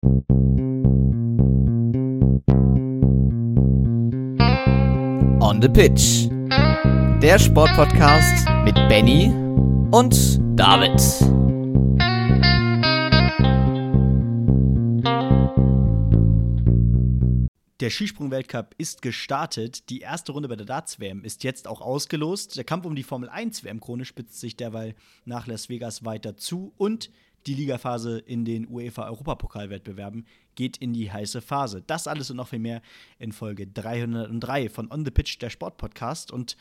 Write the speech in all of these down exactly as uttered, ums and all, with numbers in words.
On the Pitch. Der Sportpodcast mit Benny und David. Der Skisprung-Weltcup ist gestartet. Die erste Runde bei der Darts-W M ist jetzt auch ausgelost. Der Kampf um die Formel eins W M-Krone spitzt sich derweil nach Las Vegas weiter zu. Und die Ligaphase in den UEFA-Europapokalwettbewerben geht in die heiße Phase. Das alles und noch viel mehr in Folge dreihundertdrei von On the Pitch, der Sportpodcast. Und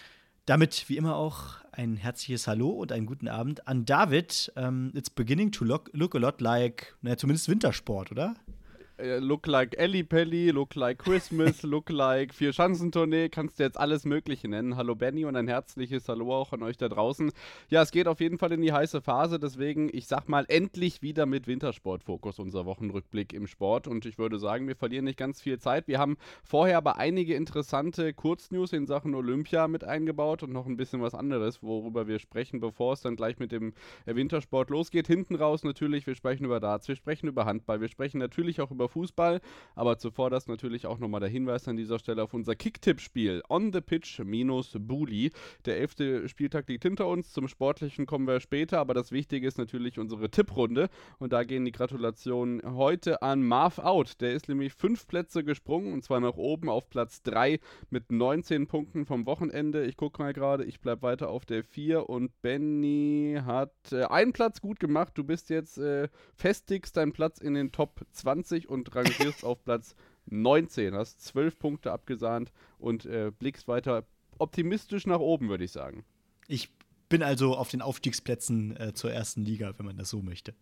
damit wie immer auch ein herzliches Hallo und einen guten Abend an David. Um, it's beginning to look, look a lot like, naja, zumindest Wintersport, oder? Look like Ellie Pelli, look like Christmas, look like Vier-Schanzentournee, kannst du jetzt alles Mögliche nennen. Hallo Benny und ein herzliches Hallo auch an euch da draußen. Ja, es geht auf jeden Fall in die heiße Phase, deswegen, ich sag mal, endlich wieder mit Wintersportfokus unser Wochenrückblick im Sport und ich würde sagen, wir verlieren nicht ganz viel Zeit. Wir haben vorher aber einige interessante Kurznews in Sachen Olympia mit eingebaut und noch ein bisschen was anderes, worüber wir sprechen, bevor es dann gleich mit dem Wintersport losgeht. Hinten raus natürlich, wir sprechen über Darts, wir sprechen über Handball, wir sprechen natürlich auch über Fußball, aber zuvor das natürlich auch nochmal der Hinweis an dieser Stelle auf unser Kicktipp-Spiel On the Pitch minus Bully. Der elfte Spieltag liegt hinter uns, zum Sportlichen kommen wir später, aber das Wichtige ist natürlich unsere Tipprunde und da gehen die Gratulationen heute an Marv Out. Der ist nämlich fünf Plätze gesprungen und zwar nach oben auf Platz drei mit neunzehn Punkten vom Wochenende. Ich gucke mal gerade, ich bleibe weiter auf der vier und Benny hat äh, einen Platz gut gemacht. Du bist jetzt äh, festigst deinen Platz in den Top zwanzig und und rangierst auf Platz neunzehn, hast zwölf Punkte abgesahnt und äh, blickst weiter optimistisch nach oben, würde ich sagen. Ich bin also auf den Aufstiegsplätzen äh, zur ersten Liga, wenn man das so möchte.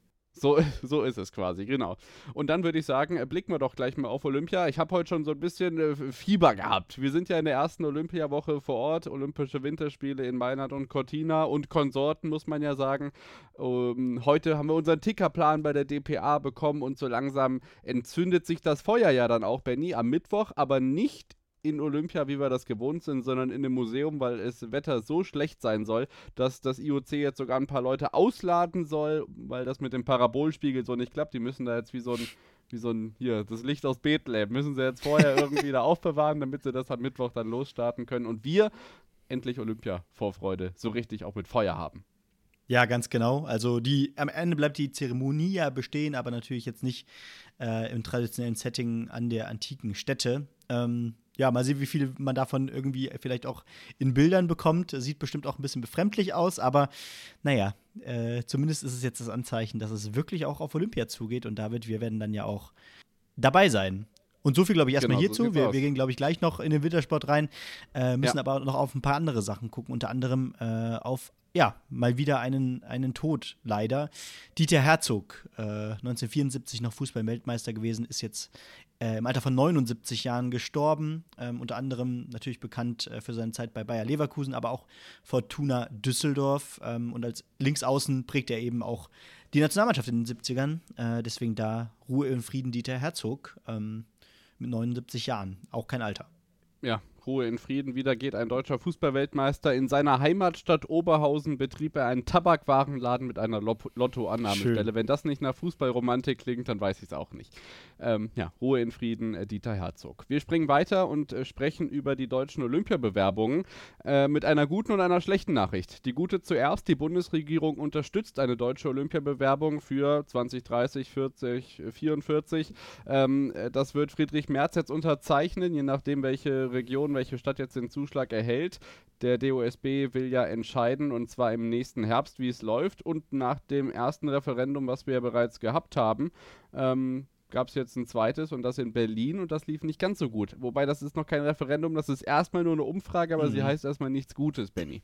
So, so ist es quasi, genau. Und dann würde ich sagen, äh, blicken wir doch gleich mal auf Olympia. Ich habe heute schon so ein bisschen äh, Fieber gehabt. Wir sind ja in der ersten Olympiawoche vor Ort, Olympische Winterspiele in Mailand und Cortina und Konsorten, muss man ja sagen. Ähm, heute haben wir unseren Tickerplan bei der D P A bekommen und so langsam entzündet sich das Feuer ja dann auch, Benny, am Mittwoch, aber nicht in Olympia, wie wir das gewohnt sind, sondern in dem Museum, weil das Wetter so schlecht sein soll, dass das I O C jetzt sogar ein paar Leute ausladen soll, weil das mit dem Parabolspiegel so nicht klappt. Die müssen da jetzt wie so ein, wie so ein, hier, das Licht aus Bethlehem, müssen sie jetzt vorher irgendwie da aufbewahren, damit sie das am Mittwoch dann losstarten können und wir endlich Olympia-Vorfreude so richtig auch mit Feuer haben. Ja, ganz genau. Also die am Ende bleibt die Zeremonie ja bestehen, aber natürlich jetzt nicht äh, im traditionellen Setting an der antiken Stätte. Ähm, ja, mal sehen, wie viel man davon irgendwie vielleicht auch in Bildern bekommt. Sieht bestimmt auch ein bisschen befremdlich aus, aber naja, äh, zumindest ist es jetzt das Anzeichen, dass es wirklich auch auf Olympia zugeht. Und David, wir werden dann ja auch dabei sein. Und so viel, glaube ich, erstmal genau, hierzu. So wir, wir gehen, glaube ich, gleich noch in den Wintersport rein, äh, müssen ja. aber noch auf ein paar andere Sachen gucken, unter anderem äh, auf ja, mal wieder einen, einen Tod, leider. Dieter Herzog, äh, neunzehnhundertvierundsiebzig noch Fußball-Weltmeister gewesen, ist jetzt äh, im Alter von neunundsiebzig Jahren gestorben. Ähm, unter anderem natürlich bekannt äh, für seine Zeit bei Bayer Leverkusen, aber auch Fortuna Düsseldorf. Ähm, und als Linksaußen prägt er eben auch die Nationalmannschaft in den siebzigern. Äh, deswegen da Ruhe in Frieden, Dieter Herzog ähm, mit neunundsiebzig Jahren. Auch kein Alter. Ja, Ruhe in Frieden. Wieder geht ein deutscher Fußballweltmeister. In seiner Heimatstadt Oberhausen betrieb er einen Tabakwarenladen mit einer Lop- Lottoannahmestelle. Schön. Wenn das nicht nach Fußballromantik klingt, dann weiß ich es auch nicht. Ähm, ja, Ruhe in Frieden, äh, Dieter Herzog. Wir springen weiter und äh, sprechen über die deutschen Olympiabewerbungen äh, mit einer guten und einer schlechten Nachricht. Die gute zuerst, die Bundesregierung unterstützt eine deutsche Olympiabewerbung für zwanzig dreißig, vierzig, vierundvierzig. Ähm, äh, das wird Friedrich Merz jetzt unterzeichnen, je nachdem, welche Region, welche Stadt jetzt den Zuschlag erhält. Der D O S B will ja entscheiden, und zwar im nächsten Herbst, wie es läuft. Und nach dem ersten Referendum, was wir ja bereits gehabt haben, ähm, gab es jetzt ein zweites und das in Berlin und das lief nicht ganz so gut. Wobei, das ist noch kein Referendum, das ist erstmal nur eine Umfrage, aber mhm. sie heißt erstmal nichts Gutes, Benny.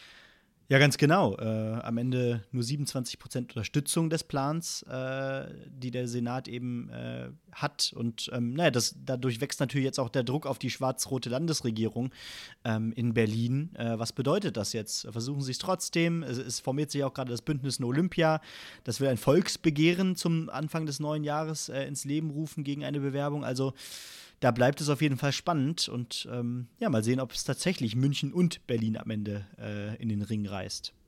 Ja, ganz genau. Äh, am Ende nur siebenundzwanzig Prozent Unterstützung des Plans, äh, die der Senat eben äh, hat. Und ähm, naja, das, dadurch wächst natürlich jetzt auch der Druck auf die schwarz-rote Landesregierung ähm, in Berlin. Äh, was bedeutet das jetzt? Versuchen sie es trotzdem? Es, es formiert sich auch gerade das Bündnis No Olympia. Das will ein Volksbegehren zum Anfang des neuen Jahres äh, ins Leben rufen gegen eine Bewerbung. Also da bleibt es auf jeden Fall spannend und ähm, ja, mal sehen, ob es tatsächlich München und Berlin am Ende äh, in den Ring reißt.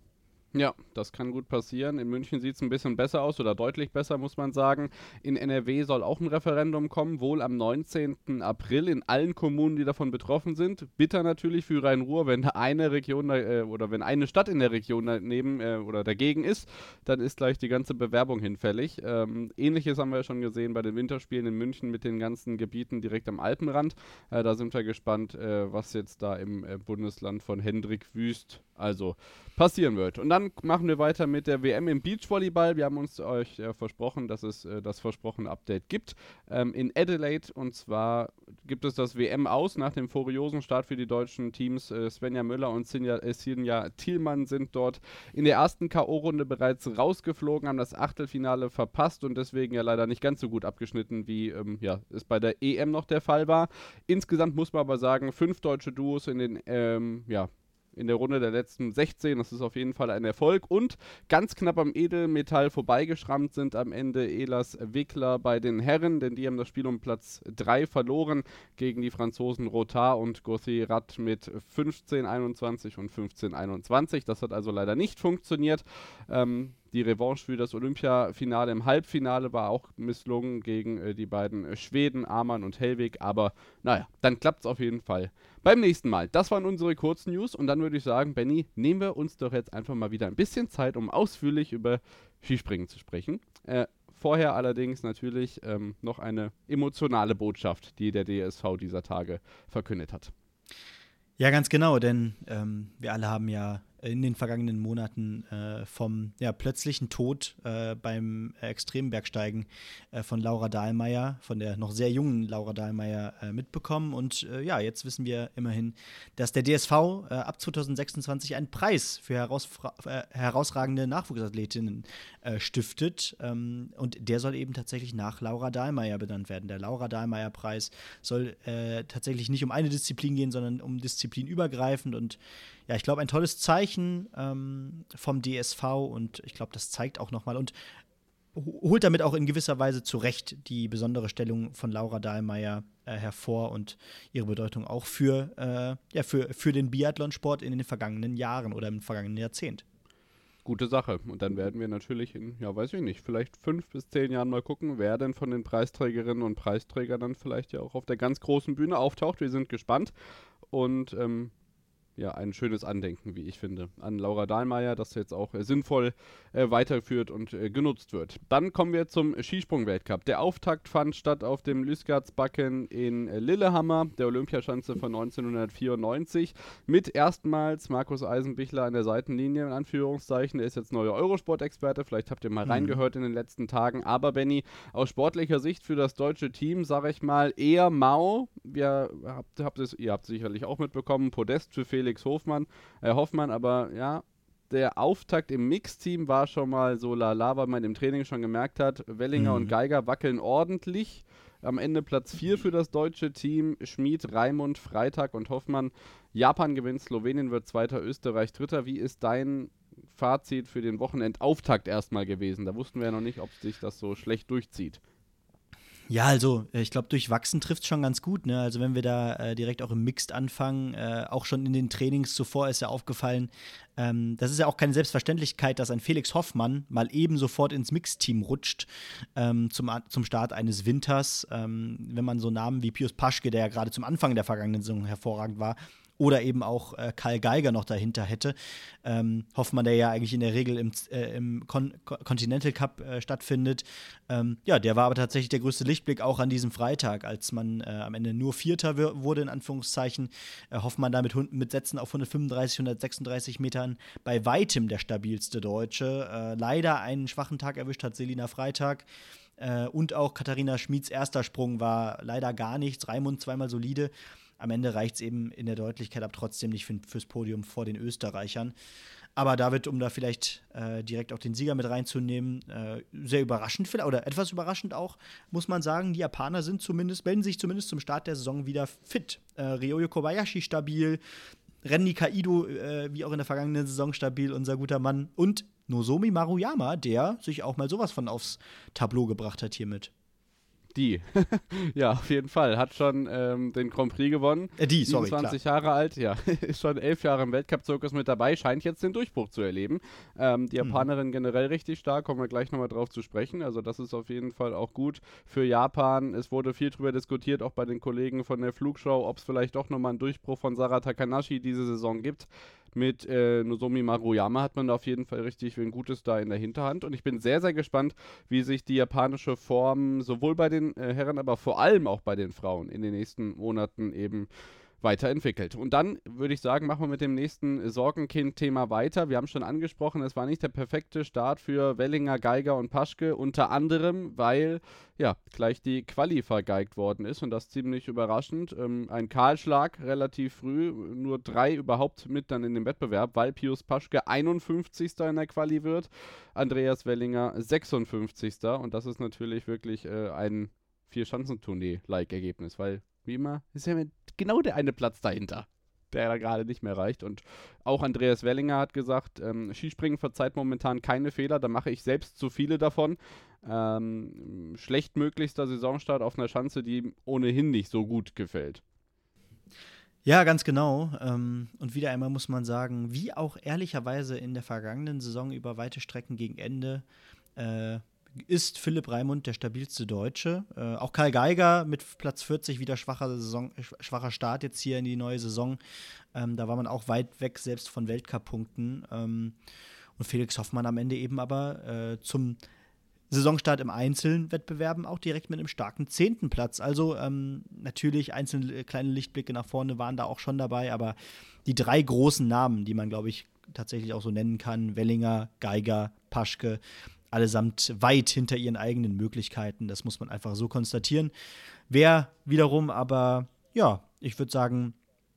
Ja, das kann gut passieren. In München sieht es ein bisschen besser aus oder deutlich besser, muss man sagen. In N R W soll auch ein Referendum kommen, wohl am neunzehnten April in allen Kommunen, die davon betroffen sind. Bitter natürlich für Rhein-Ruhr, wenn eine Region äh, oder wenn eine Stadt in der Region daneben äh, oder dagegen ist, dann ist gleich die ganze Bewerbung hinfällig. Ähm, Ähnliches haben wir ja schon gesehen bei den Winterspielen in München mit den ganzen Gebieten direkt am Alpenrand. Äh, da sind wir gespannt, äh, was jetzt da im äh, Bundesland von Hendrik Wüst also passieren wird. Und dann machen wir weiter mit der W M im Beachvolleyball. Wir haben uns euch äh, versprochen, dass es äh, das versprochene Update gibt. Ähm, in Adelaide, und zwar gibt es das W M aus nach dem furiosen Start für die deutschen Teams. Äh, Svenja Müller und Sinja, äh, Sinja Thielmann sind dort in der ersten K O-Runde bereits rausgeflogen, haben das Achtelfinale verpasst und deswegen ja leider nicht ganz so gut abgeschnitten, wie ähm, ja, es bei der E M noch der Fall war. Insgesamt muss man aber sagen, fünf deutsche Duos in den ähm, ja, in der Runde der letzten sechzehn, das ist auf jeden Fall ein Erfolg und ganz knapp am Edelmetall vorbeigeschrammt sind am Ende Elas Wickler bei den Herren, denn die haben das Spiel um Platz drei verloren gegen die Franzosen Rotard und Gauthier-Rat mit fünfzehn einundzwanzig und fünfzehn einundzwanzig. Das hat also leider nicht funktioniert. Ähm, Die Revanche für das Olympiafinale im Halbfinale war auch misslungen gegen äh, die beiden äh, Schweden, Amann und Hellwig. Aber naja, dann klappt es auf jeden Fall beim nächsten Mal. Das waren unsere Kurznews und dann würde ich sagen, Benni, nehmen wir uns doch jetzt einfach mal wieder ein bisschen Zeit, um ausführlich über Skispringen zu sprechen. Äh, vorher allerdings natürlich ähm, noch eine emotionale Botschaft, die der D S V dieser Tage verkündet hat. Ja, ganz genau, denn ähm, wir alle haben ja in den vergangenen Monaten äh, vom ja, plötzlichen Tod äh, beim Extrembergsteigen äh, von Laura Dahlmeier, von der noch sehr jungen Laura Dahlmeier äh, mitbekommen. Und äh, ja, jetzt wissen wir immerhin, dass der D S V äh, ab zwanzig sechsundzwanzig einen Preis für herausfra- äh, herausragende Nachwuchsathletinnen äh, stiftet. Ähm, und der soll eben tatsächlich nach Laura Dahlmeier benannt werden. Der Laura Dahlmeier-Preis soll äh, tatsächlich nicht um eine Disziplin gehen, sondern um disziplinübergreifend. Und ja, ich glaube, ein tolles Zeichen ähm, vom D S V und ich glaube, das zeigt auch nochmal und holt damit auch in gewisser Weise zu Recht die besondere Stellung von Laura Dahlmeier äh, hervor und ihre Bedeutung auch für, äh, ja, für, für den Biathlonsport in den vergangenen Jahren oder im vergangenen Jahrzehnt. Gute Sache. Und dann werden wir natürlich in, ja, weiß ich nicht, vielleicht fünf bis zehn Jahren mal gucken, wer denn von den Preisträgerinnen und Preisträgern dann vielleicht ja auch auf der ganz großen Bühne auftaucht. Wir sind gespannt und ähm, ja, ein schönes Andenken, wie ich finde, an Laura Dahlmeier, das jetzt auch äh, sinnvoll äh, weiterführt und äh, genutzt wird. Dann kommen wir zum Skisprung-Weltcup. Der Auftakt fand statt auf dem Lysgardsbakken in äh, Lillehammer, der Olympiaschanze von neunzehnhundertvierundneunzig, mit erstmals Markus Eisenbichler an der Seitenlinie, in Anführungszeichen. Er ist jetzt neuer Eurosport-Experte, vielleicht habt ihr mal mhm. reingehört in den letzten Tagen, aber Benni, aus sportlicher Sicht für das deutsche Team, sage ich mal, eher mau. Wir habt, habt es, ihr habt sicherlich auch mitbekommen, Podest für Felix Hofmann, äh, Hoffmann, aber ja, der Auftakt im Mixteam war schon mal so lala, weil man im Training schon gemerkt hat, Wellinger mhm. und Geiger wackeln ordentlich. Am Ende Platz vier für das deutsche Team, Schmid, Raimund, Freitag und Hoffmann. Japan gewinnt, Slowenien wird Zweiter, Österreich Dritter. Wie ist dein Fazit für den Wochenendauftakt erstmal gewesen? Da wussten wir ja noch nicht, ob sich das so schlecht durchzieht. Ja, also ich glaube, durchwachsen trifft es schon ganz gut. Ne? Also wenn wir da äh, direkt auch im Mixed anfangen, äh, auch schon in den Trainings zuvor ist ja aufgefallen, ähm, das ist ja auch keine Selbstverständlichkeit, dass ein Felix Hoffmann mal eben sofort ins Mixteam rutscht ähm, zum, zum Start eines Winters. Ähm, wenn man so Namen wie Pius Paschke, der ja gerade zum Anfang der vergangenen Saison hervorragend war, oder eben auch äh, Karl Geiger noch dahinter hätte. Ähm, Hoffmann, der ja eigentlich in der Regel im, äh, im Con- Continental Cup äh, stattfindet. Ähm, ja, der war aber tatsächlich der größte Lichtblick auch an diesem Freitag, als man äh, am Ende nur Vierter w- wurde, in Anführungszeichen. Äh, Hoffmann da mit, mit Sätzen auf hundertfünfunddreißig, hundertsechsunddreißig Metern bei weitem der stabilste Deutsche. Äh, leider einen schwachen Tag erwischt hat Selina Freitag. Äh, und auch Katharina Schmieds erster Sprung war leider gar nichts. Raimund zweimal solide. Am Ende reicht es eben in der Deutlichkeit aber trotzdem nicht für, fürs Podium vor den Österreichern. Aber David, um da vielleicht äh, direkt auch den Sieger mit reinzunehmen, äh, sehr überraschend vielleicht, oder etwas überraschend auch, muss man sagen, die Japaner sind zumindest, melden sich zumindest zum Start der Saison wieder fit. Äh, Ryoyo Kobayashi stabil, Renni Kaido, äh, wie auch in der vergangenen Saison stabil, unser guter Mann. Und Nozomi Maruyama, der sich auch mal sowas von aufs Tableau gebracht hat hiermit. Die. Ja, auf jeden Fall. Hat schon ähm, den Grand Prix gewonnen. Äh, die, sorry, siebenundzwanzig klar. Jahre alt, ja. Ist schon elf Jahre im Weltcup-Zirkus mit dabei. Scheint jetzt den Durchbruch zu erleben. Ähm, die Japanerin mhm. generell richtig stark. Kommen wir gleich nochmal drauf zu sprechen. Also das ist auf jeden Fall auch gut für Japan. Es wurde viel drüber diskutiert, auch bei den Kollegen von der Flugschau, ob es vielleicht doch nochmal einen Durchbruch von Sara Takanashi diese Saison gibt. Mit äh, Nozomi Maruyama hat man da auf jeden Fall richtig ein Gutes da in der Hinterhand. Und ich bin sehr, sehr gespannt, wie sich die japanische Form sowohl bei den äh, Herren, aber vor allem auch bei den Frauen in den nächsten Monaten eben weiterentwickelt. Und dann würde ich sagen, machen wir mit dem nächsten Sorgenkind-Thema weiter. Wir haben schon angesprochen, es war nicht der perfekte Start für Wellinger, Geiger und Paschke, unter anderem, weil ja gleich die Quali vergeigt worden ist und das ziemlich überraschend. Ähm, ein Kahlschlag relativ früh, nur drei überhaupt mit dann in dem Wettbewerb, weil Pius Paschke einundfünfzigster in der Quali wird, Andreas Wellinger sechsundfünfzigster und das ist natürlich wirklich äh, ein Vier-Schanzentournee-like-Ergebnis, weil wie immer, ist ja genau der eine Platz dahinter, der da gerade nicht mehr reicht. Und auch Andreas Wellinger hat gesagt, ähm, Skispringen verzeiht momentan keine Fehler, da mache ich selbst zu viele davon. Ähm, schlechtmöglichster Saisonstart auf einer Schanze, die ohnehin nicht so gut gefällt. Ja, ganz genau. Ähm, und wieder einmal muss man sagen, wie auch ehrlicherweise in der vergangenen Saison über weite Strecken gegen Ende, äh, ist Philipp Raimund der stabilste Deutsche. Äh, auch Karl Geiger mit Platz vierzig, wieder schwacher, Saison, schwacher Start jetzt hier in die neue Saison. Ähm, da war man auch weit weg selbst von Weltcup-Punkten. Ähm, und Felix Hoffmann am Ende eben aber äh, zum Saisonstart im Einzelwettbewerben auch direkt mit einem starken zehnten Platz. Also ähm, natürlich einzelne kleine Lichtblicke nach vorne waren da auch schon dabei, aber die drei großen Namen, die man, glaube ich, tatsächlich auch so nennen kann, Wellinger, Geiger, Paschke, allesamt weit hinter ihren eigenen Möglichkeiten. Das muss man einfach so konstatieren. Wer wiederum aber, ja, ich würde sagen,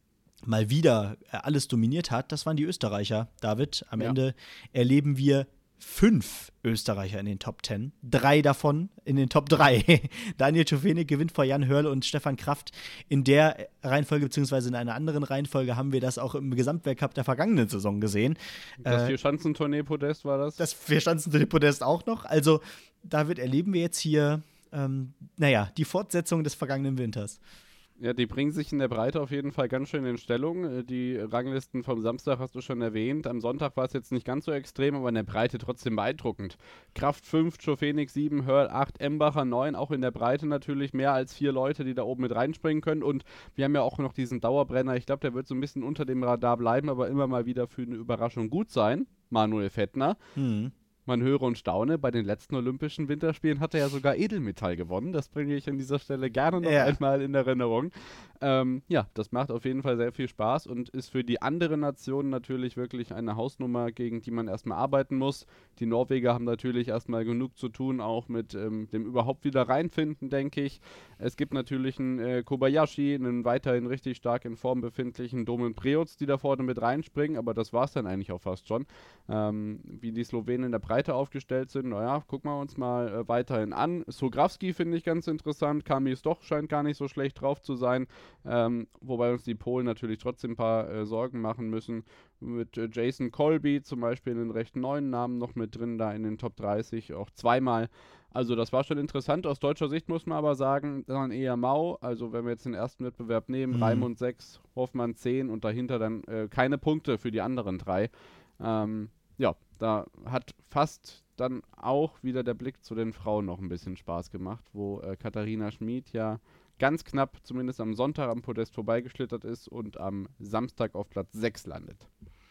mal wieder alles dominiert hat, das waren die Österreicher. David, am ja. Ende erleben wir fünf Österreicher in den Top Ten. Drei davon in den Top drei. Daniel Czofenik gewinnt vor Jan Hörl und Stefan Kraft. In der Reihenfolge, beziehungsweise in einer anderen Reihenfolge, haben wir das auch im Gesamtweltcup der vergangenen Saison gesehen. Das äh, Vierschanzentournee-Podest war das? Das Vierschanzentournee-Podest auch noch. Also, David, erleben wir jetzt hier, ähm, naja, die Fortsetzung des vergangenen Winters. Ja, die bringen sich in der Breite auf jeden Fall ganz schön in Stellung. Die Ranglisten vom Samstag hast du schon erwähnt. Am Sonntag war es jetzt nicht ganz so extrem, aber in der Breite trotzdem beeindruckend. Kraft fünf, Czofenik sieben, Hörl acht, Embacher neun, auch in der Breite natürlich mehr als vier Leute, die da oben mit reinspringen können. Und wir haben ja auch noch diesen Dauerbrenner. Ich glaube, der wird so ein bisschen unter dem Radar bleiben, aber immer mal wieder für eine Überraschung gut sein. Manuel Fettner. Mhm. Man höre und staune, bei den letzten Olympischen Winterspielen hat er ja sogar Edelmetall gewonnen. Das bringe ich an dieser Stelle gerne noch ja. einmal in Erinnerung. Ähm, ja, das macht auf jeden Fall sehr viel Spaß und ist für die anderen Nationen natürlich wirklich eine Hausnummer, gegen die man erstmal arbeiten muss. Die Norweger haben natürlich erstmal genug zu tun, auch mit ähm, dem überhaupt wieder reinfinden, denke ich. Es gibt natürlich einen äh, Kobayashi, einen weiterhin richtig stark in Form befindlichen Domen Preutz, die da vorne mit reinspringen, aber das war es dann eigentlich auch fast schon. Ähm, wie die Slowenen in der Breite aufgestellt sind, naja, gucken wir uns mal äh, weiterhin an. Sograwski finde ich ganz interessant, Kami Stoch scheint gar nicht so schlecht drauf zu sein, ähm, wobei uns die Polen natürlich trotzdem ein paar äh, Sorgen machen müssen. Mit äh, Jason Colby zum Beispiel einen recht neuen Namen noch mit drin, da in den Top dreißig, auch zweimal. Also das war schon interessant. Aus deutscher Sicht muss man aber sagen, dann eher mau. Also wenn wir jetzt den ersten Wettbewerb nehmen, mhm. Raimund sechs, Hoffmann zehn und dahinter dann äh, keine Punkte für die anderen drei. Ähm, ja, da hat fast dann auch wieder der Blick zu den Frauen noch ein bisschen Spaß gemacht, wo äh, Katharina Schmid ja ganz knapp zumindest am Sonntag am Podest vorbeigeschlittert ist und am Samstag auf Platz sechs landet.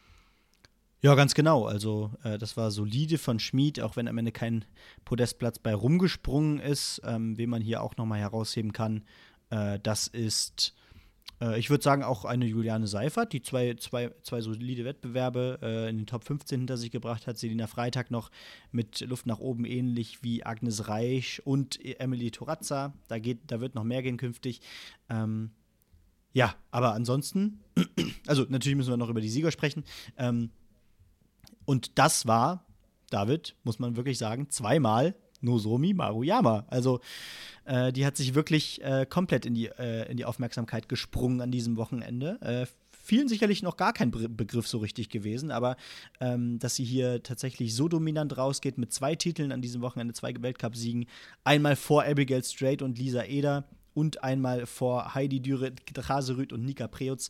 Ja, ganz genau. Also äh, das war solide von Schmid, auch wenn am Ende kein Podestplatz bei rumgesprungen ist. Ähm, wen man hier auch nochmal herausheben kann, äh, das ist, äh, ich würde sagen, auch eine Juliane Seifert, die zwei, zwei, zwei solide Wettbewerbe äh, in den Top fünfzehn hinter sich gebracht hat. Selina Freitag noch mit Luft nach oben, ähnlich wie Agnes Reich und Emily Torazza. Da, geht, da wird noch mehr gehen künftig. Ähm, ja, aber ansonsten, also natürlich müssen wir noch über die Sieger sprechen. Ähm, Und das war, David, muss man wirklich sagen, zweimal Nozomi Maruyama. Also äh, die hat sich wirklich äh, komplett in die, äh, in die Aufmerksamkeit gesprungen an diesem Wochenende. Äh, vielen sicherlich noch gar kein Be- Begriff so richtig gewesen, aber ähm, dass sie hier tatsächlich so dominant rausgeht mit zwei Titeln an diesem Wochenende, zwei Weltcup-Siegen, einmal vor Abigail Strait und Lisa Eder und einmal vor Heidi Düre, Haserüth und Nika Preutz,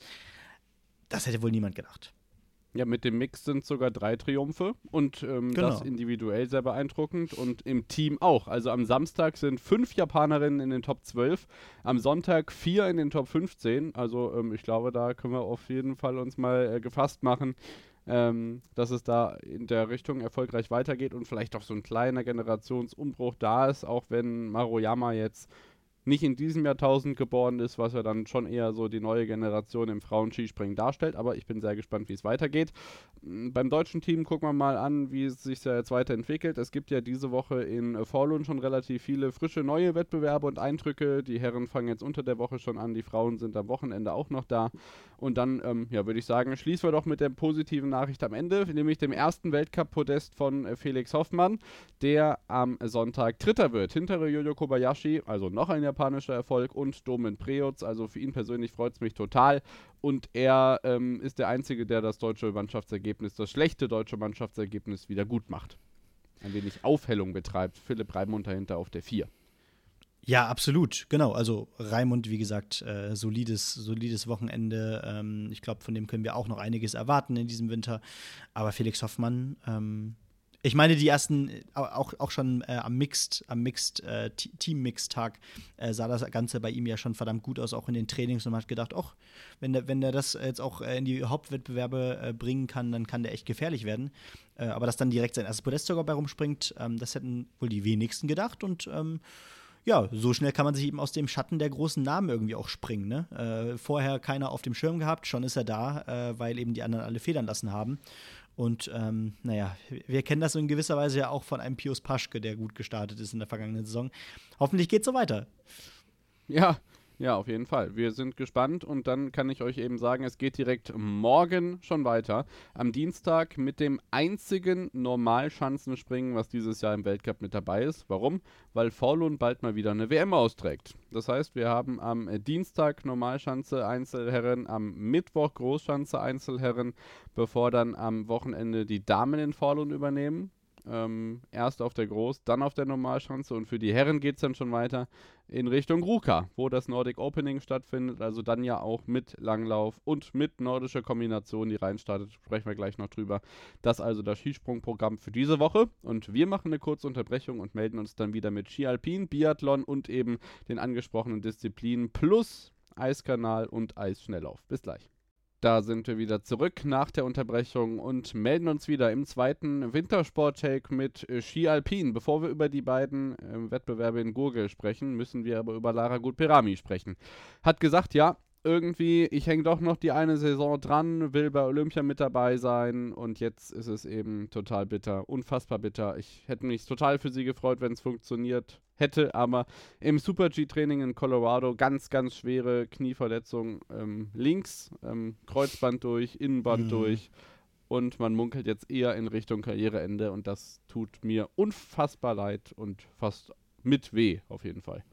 das hätte wohl niemand gedacht. Ja, mit dem Mix sind sogar drei Triumphe und ähm, Genau. das individuell sehr beeindruckend und im Team auch. Also am Samstag sind fünf Japanerinnen in den Top zwölf, am Sonntag vier in den Top fünfzehn. Also ähm, ich glaube, da können wir auf jeden Fall uns mal äh, gefasst machen, ähm, dass es da in der Richtung erfolgreich weitergeht und vielleicht auch so ein kleiner Generationsumbruch da ist, auch wenn Maruyama jetzt nicht in diesem Jahrtausend geboren ist, was ja dann schon eher so die neue Generation im Frauenskispringen darstellt. Aber ich bin sehr gespannt, wie es weitergeht. M, Beim deutschen Team gucken wir mal an, wie es sich ja jetzt weiterentwickelt. Es gibt ja diese Woche in äh, Falun schon relativ viele frische neue Wettbewerbe und Eindrücke. Die Herren fangen jetzt unter der Woche schon an, die Frauen sind am Wochenende auch noch da. Und dann, ähm, ja, würde ich sagen, schließen wir doch mit der positiven Nachricht am Ende, nämlich dem ersten Weltcup-Podest von äh, Felix Hoffmann, der am Sonntag Dritter wird, hinter Ryoyo Kobayashi, also noch ein japanischer Erfolg, und Domen Preutz. Also für ihn persönlich freut es mich total. Und er ähm, ist der Einzige, der das deutsche Mannschaftsergebnis, das schlechte deutsche Mannschaftsergebnis wieder gut macht. Ein wenig Aufhellung betreibt. Philipp Raimund dahinter auf der vier. Ja, absolut, genau. Also Raimund, wie gesagt, äh, solides, solides Wochenende. Ähm, ich glaube, von dem können wir auch noch einiges erwarten in diesem Winter. Aber Felix Hoffmann, ähm, ich meine, die ersten, auch, auch schon äh, am Mixed, am Mixed, äh, Team-Mix-Tag äh, sah das Ganze bei ihm ja schon verdammt gut aus, auch in den Trainings. Und man hat gedacht, ach, wenn der, wenn der das jetzt auch äh, in die Hauptwettbewerbe äh, bringen kann, dann kann der echt gefährlich werden. Äh, aber dass dann direkt sein erstes Podest sogar bei rumspringt, ähm, das hätten wohl die wenigsten gedacht. Und ähm, ja, so schnell kann man sich eben aus dem Schatten der großen Namen irgendwie auch springen. Ne? Äh, vorher keiner auf dem Schirm gehabt, schon ist er da, äh, weil eben die anderen alle federn lassen haben. Und ähm, naja, wir kennen das so in gewisser Weise ja auch von einem Pius Paschke, der gut gestartet ist in der vergangenen Saison. Hoffentlich geht's so weiter. Ja, ja, auf jeden Fall. Wir sind gespannt und dann kann ich euch eben sagen, es geht direkt morgen schon weiter. Am Dienstag mit dem einzigen Normalschanzenspringen, was dieses Jahr im Weltcup mit dabei ist. Warum? Weil Falun bald mal wieder eine W M austrägt. Das heißt, wir haben am Dienstag Normalschanze Einzelherren, am Mittwoch Großschanze Einzelherren, bevor dann am Wochenende die Damen in Falun übernehmen. Ähm, erst auf der Groß-, dann auf der Normalschanze und für die Herren geht es dann schon weiter in Richtung Ruka, wo das Nordic Opening stattfindet, also dann ja auch mit Langlauf und mit nordischer Kombination, die reinstartet, sprechen wir gleich noch drüber. Das also das Skisprungprogramm für diese Woche und wir machen eine kurze Unterbrechung und melden uns dann wieder mit Ski Alpin, Biathlon und eben den angesprochenen Disziplinen plus Eiskanal und Eisschnelllauf. Bis gleich. Da sind wir wieder zurück nach der Unterbrechung und melden uns wieder im zweiten Wintersport-Take mit äh, Ski Alpin. Bevor wir über die beiden äh, Wettbewerbe in Gurgel sprechen, müssen wir aber über Lara Gutberami sprechen. Hat gesagt, ja, irgendwie, ich hänge doch noch die eine Saison dran, will bei Olympia mit dabei sein und jetzt ist es eben total bitter, unfassbar bitter. Ich hätte mich total für sie gefreut, wenn es funktioniert hätte, aber im Super-G-Training in Colorado ganz, ganz schwere Knieverletzung ähm, links, ähm, Kreuzband durch, Innenband mhm. durch und man munkelt jetzt eher in Richtung Karriereende und das tut mir unfassbar leid und fast mit weh auf jeden Fall.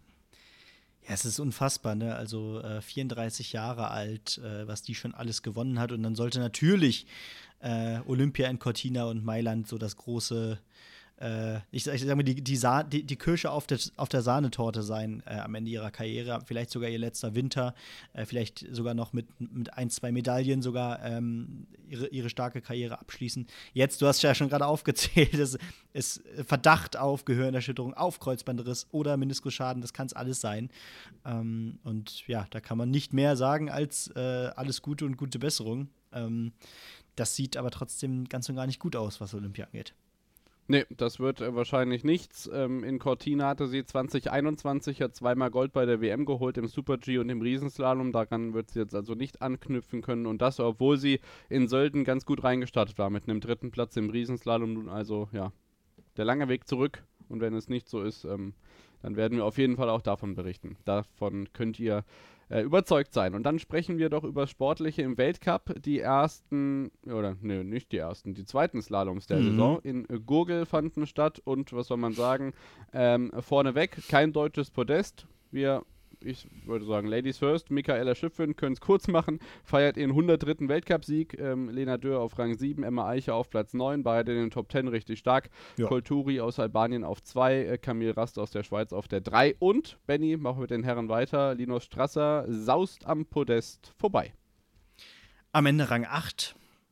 Ja, es ist unfassbar, ne? Also äh, vierunddreißig Jahre alt, äh, was die schon alles gewonnen hat und dann sollte natürlich äh, Olympia in Cortina und Mailand so das große Äh, ich, ich sag mal, die, die, Sa- die, die Kirsche auf der, auf der Sahnetorte sein äh, am Ende ihrer Karriere. Vielleicht sogar ihr letzter Winter, äh, vielleicht sogar noch mit, mit ein, zwei Medaillen sogar ähm, ihre, ihre starke Karriere abschließen. Jetzt, du hast ja schon gerade aufgezählt, es ist Verdacht auf Gehirnerschütterung, auf Kreuzbandriss oder Meniskusschaden, das kann es alles sein. Ähm, und ja, da kann man nicht mehr sagen als äh, alles Gute und gute Besserung. Ähm, das sieht aber trotzdem ganz und gar nicht gut aus, was Olympia angeht. Nee, das wird äh, wahrscheinlich nichts. Ähm, in Cortina hatte sie zwanzig einundzwanzig ja zweimal Gold bei der W M geholt, im Super-G und im Riesenslalom. Daran wird sie jetzt also nicht anknüpfen können. Und das, obwohl sie in Sölden ganz gut reingestartet war mit einem dritten Platz im Riesenslalom. Also ja, der lange Weg zurück. Und wenn es nicht so ist, ähm, dann werden wir auf jeden Fall auch davon berichten. Davon könnt ihr äh, überzeugt sein. Und dann sprechen wir doch über Sportliche im Weltcup. Die ersten, oder ne, nicht die ersten, die zweiten Slaloms der mhm. Saison in äh, Gurgel fanden statt. Und was soll man sagen, ähm, vorneweg kein deutsches Podest. Wir ich würde sagen, Ladies first. Michaela Schifrin, können es kurz machen, feiert ihren hundertdritten Weltcupsieg. Ähm, Lena Dürr auf Rang sieben, Emma Eicher auf Platz neun, beide in den Top zehn richtig stark. Ja. Kolturi aus Albanien auf zwei, äh, Camille Rast aus der Schweiz auf der drei. Und, Benny, machen wir mit den Herren weiter, Linus Strasser saust am Podest vorbei. Am Ende Rang acht.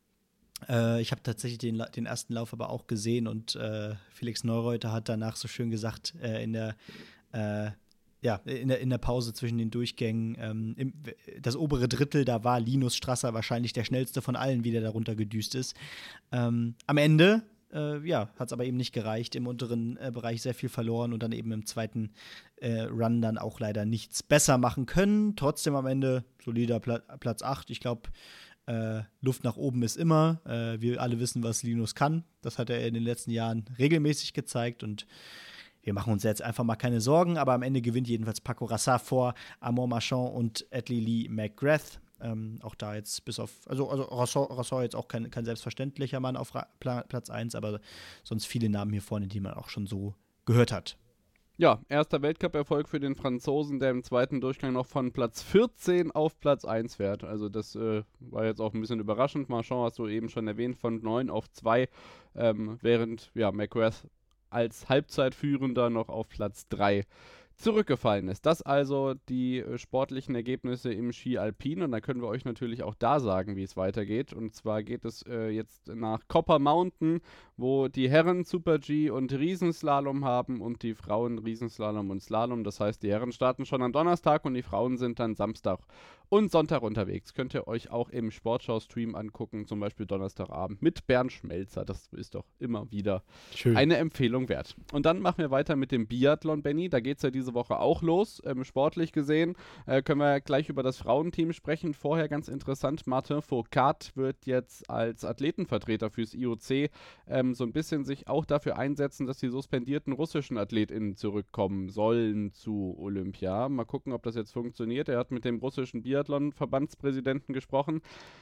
Äh, ich habe tatsächlich den, den ersten Lauf aber auch gesehen und äh, Felix Neureuter hat danach so schön gesagt, äh, in der äh, ja, in der, in der Pause zwischen den Durchgängen, ähm, im, das obere Drittel, da war Linus Strasser wahrscheinlich der schnellste von allen, wie der darunter gedüst ist. Ähm, am Ende, äh, ja, hat es aber eben nicht gereicht, im unteren äh, Bereich sehr viel verloren und dann eben im zweiten äh, Run dann auch leider nichts besser machen können. Trotzdem am Ende solider Pla- Platz acht. Ich glaube, äh, Luft nach oben ist immer. Äh, wir alle wissen, was Linus kann. Das hat er in den letzten Jahren regelmäßig gezeigt und wir machen uns jetzt einfach mal keine Sorgen, aber am Ende gewinnt jedenfalls Paco Rassat vor Amor Marchand und Adley Lee McGrath. Ähm, auch da jetzt bis auf, also, also Rassat, Rassat jetzt auch kein, kein selbstverständlicher Mann auf Ra- Pla- Platz eins, aber sonst viele Namen hier vorne, die man auch schon so gehört hat. Ja, erster Weltcup-Erfolg für den Franzosen, der im zweiten Durchgang noch von Platz vierzehn auf Platz eins fährt. Also das äh, war jetzt auch ein bisschen überraschend. Marchand hast du eben schon erwähnt, von neun auf zwei, ähm, während ja, McGrath als Halbzeitführender noch auf Platz drei zurückgefallen ist. Das also die äh, sportlichen Ergebnisse im Ski Alpin und dann können wir euch natürlich auch da sagen, wie es weitergeht. Und zwar geht es äh, jetzt nach Copper Mountain, wo die Herren Super-G und Riesenslalom haben und die Frauen Riesenslalom und Slalom. Das heißt, die Herren starten schon am Donnerstag und die Frauen sind dann Samstag und Sonntag unterwegs. Könnt ihr euch auch im Sportschau-Stream angucken, zum Beispiel Donnerstagabend mit Bernd Schmelzer. Das ist doch immer wieder Schön. eine Empfehlung wert. Und dann machen wir weiter mit dem Biathlon, Benny. Da geht es ja diese Woche auch los. Ähm, sportlich gesehen äh, können wir gleich über das Frauenteam sprechen. Vorher ganz interessant, Martin Fourcade wird jetzt als Athletenvertreter fürs I O C ähm, so ein bisschen sich auch dafür einsetzen, dass die suspendierten russischen AthletInnen zurückkommen sollen zu Olympia. Mal gucken, ob das jetzt funktioniert. Er hat mit dem russischen Biathlon-Verbandspräsidenten gesprochen.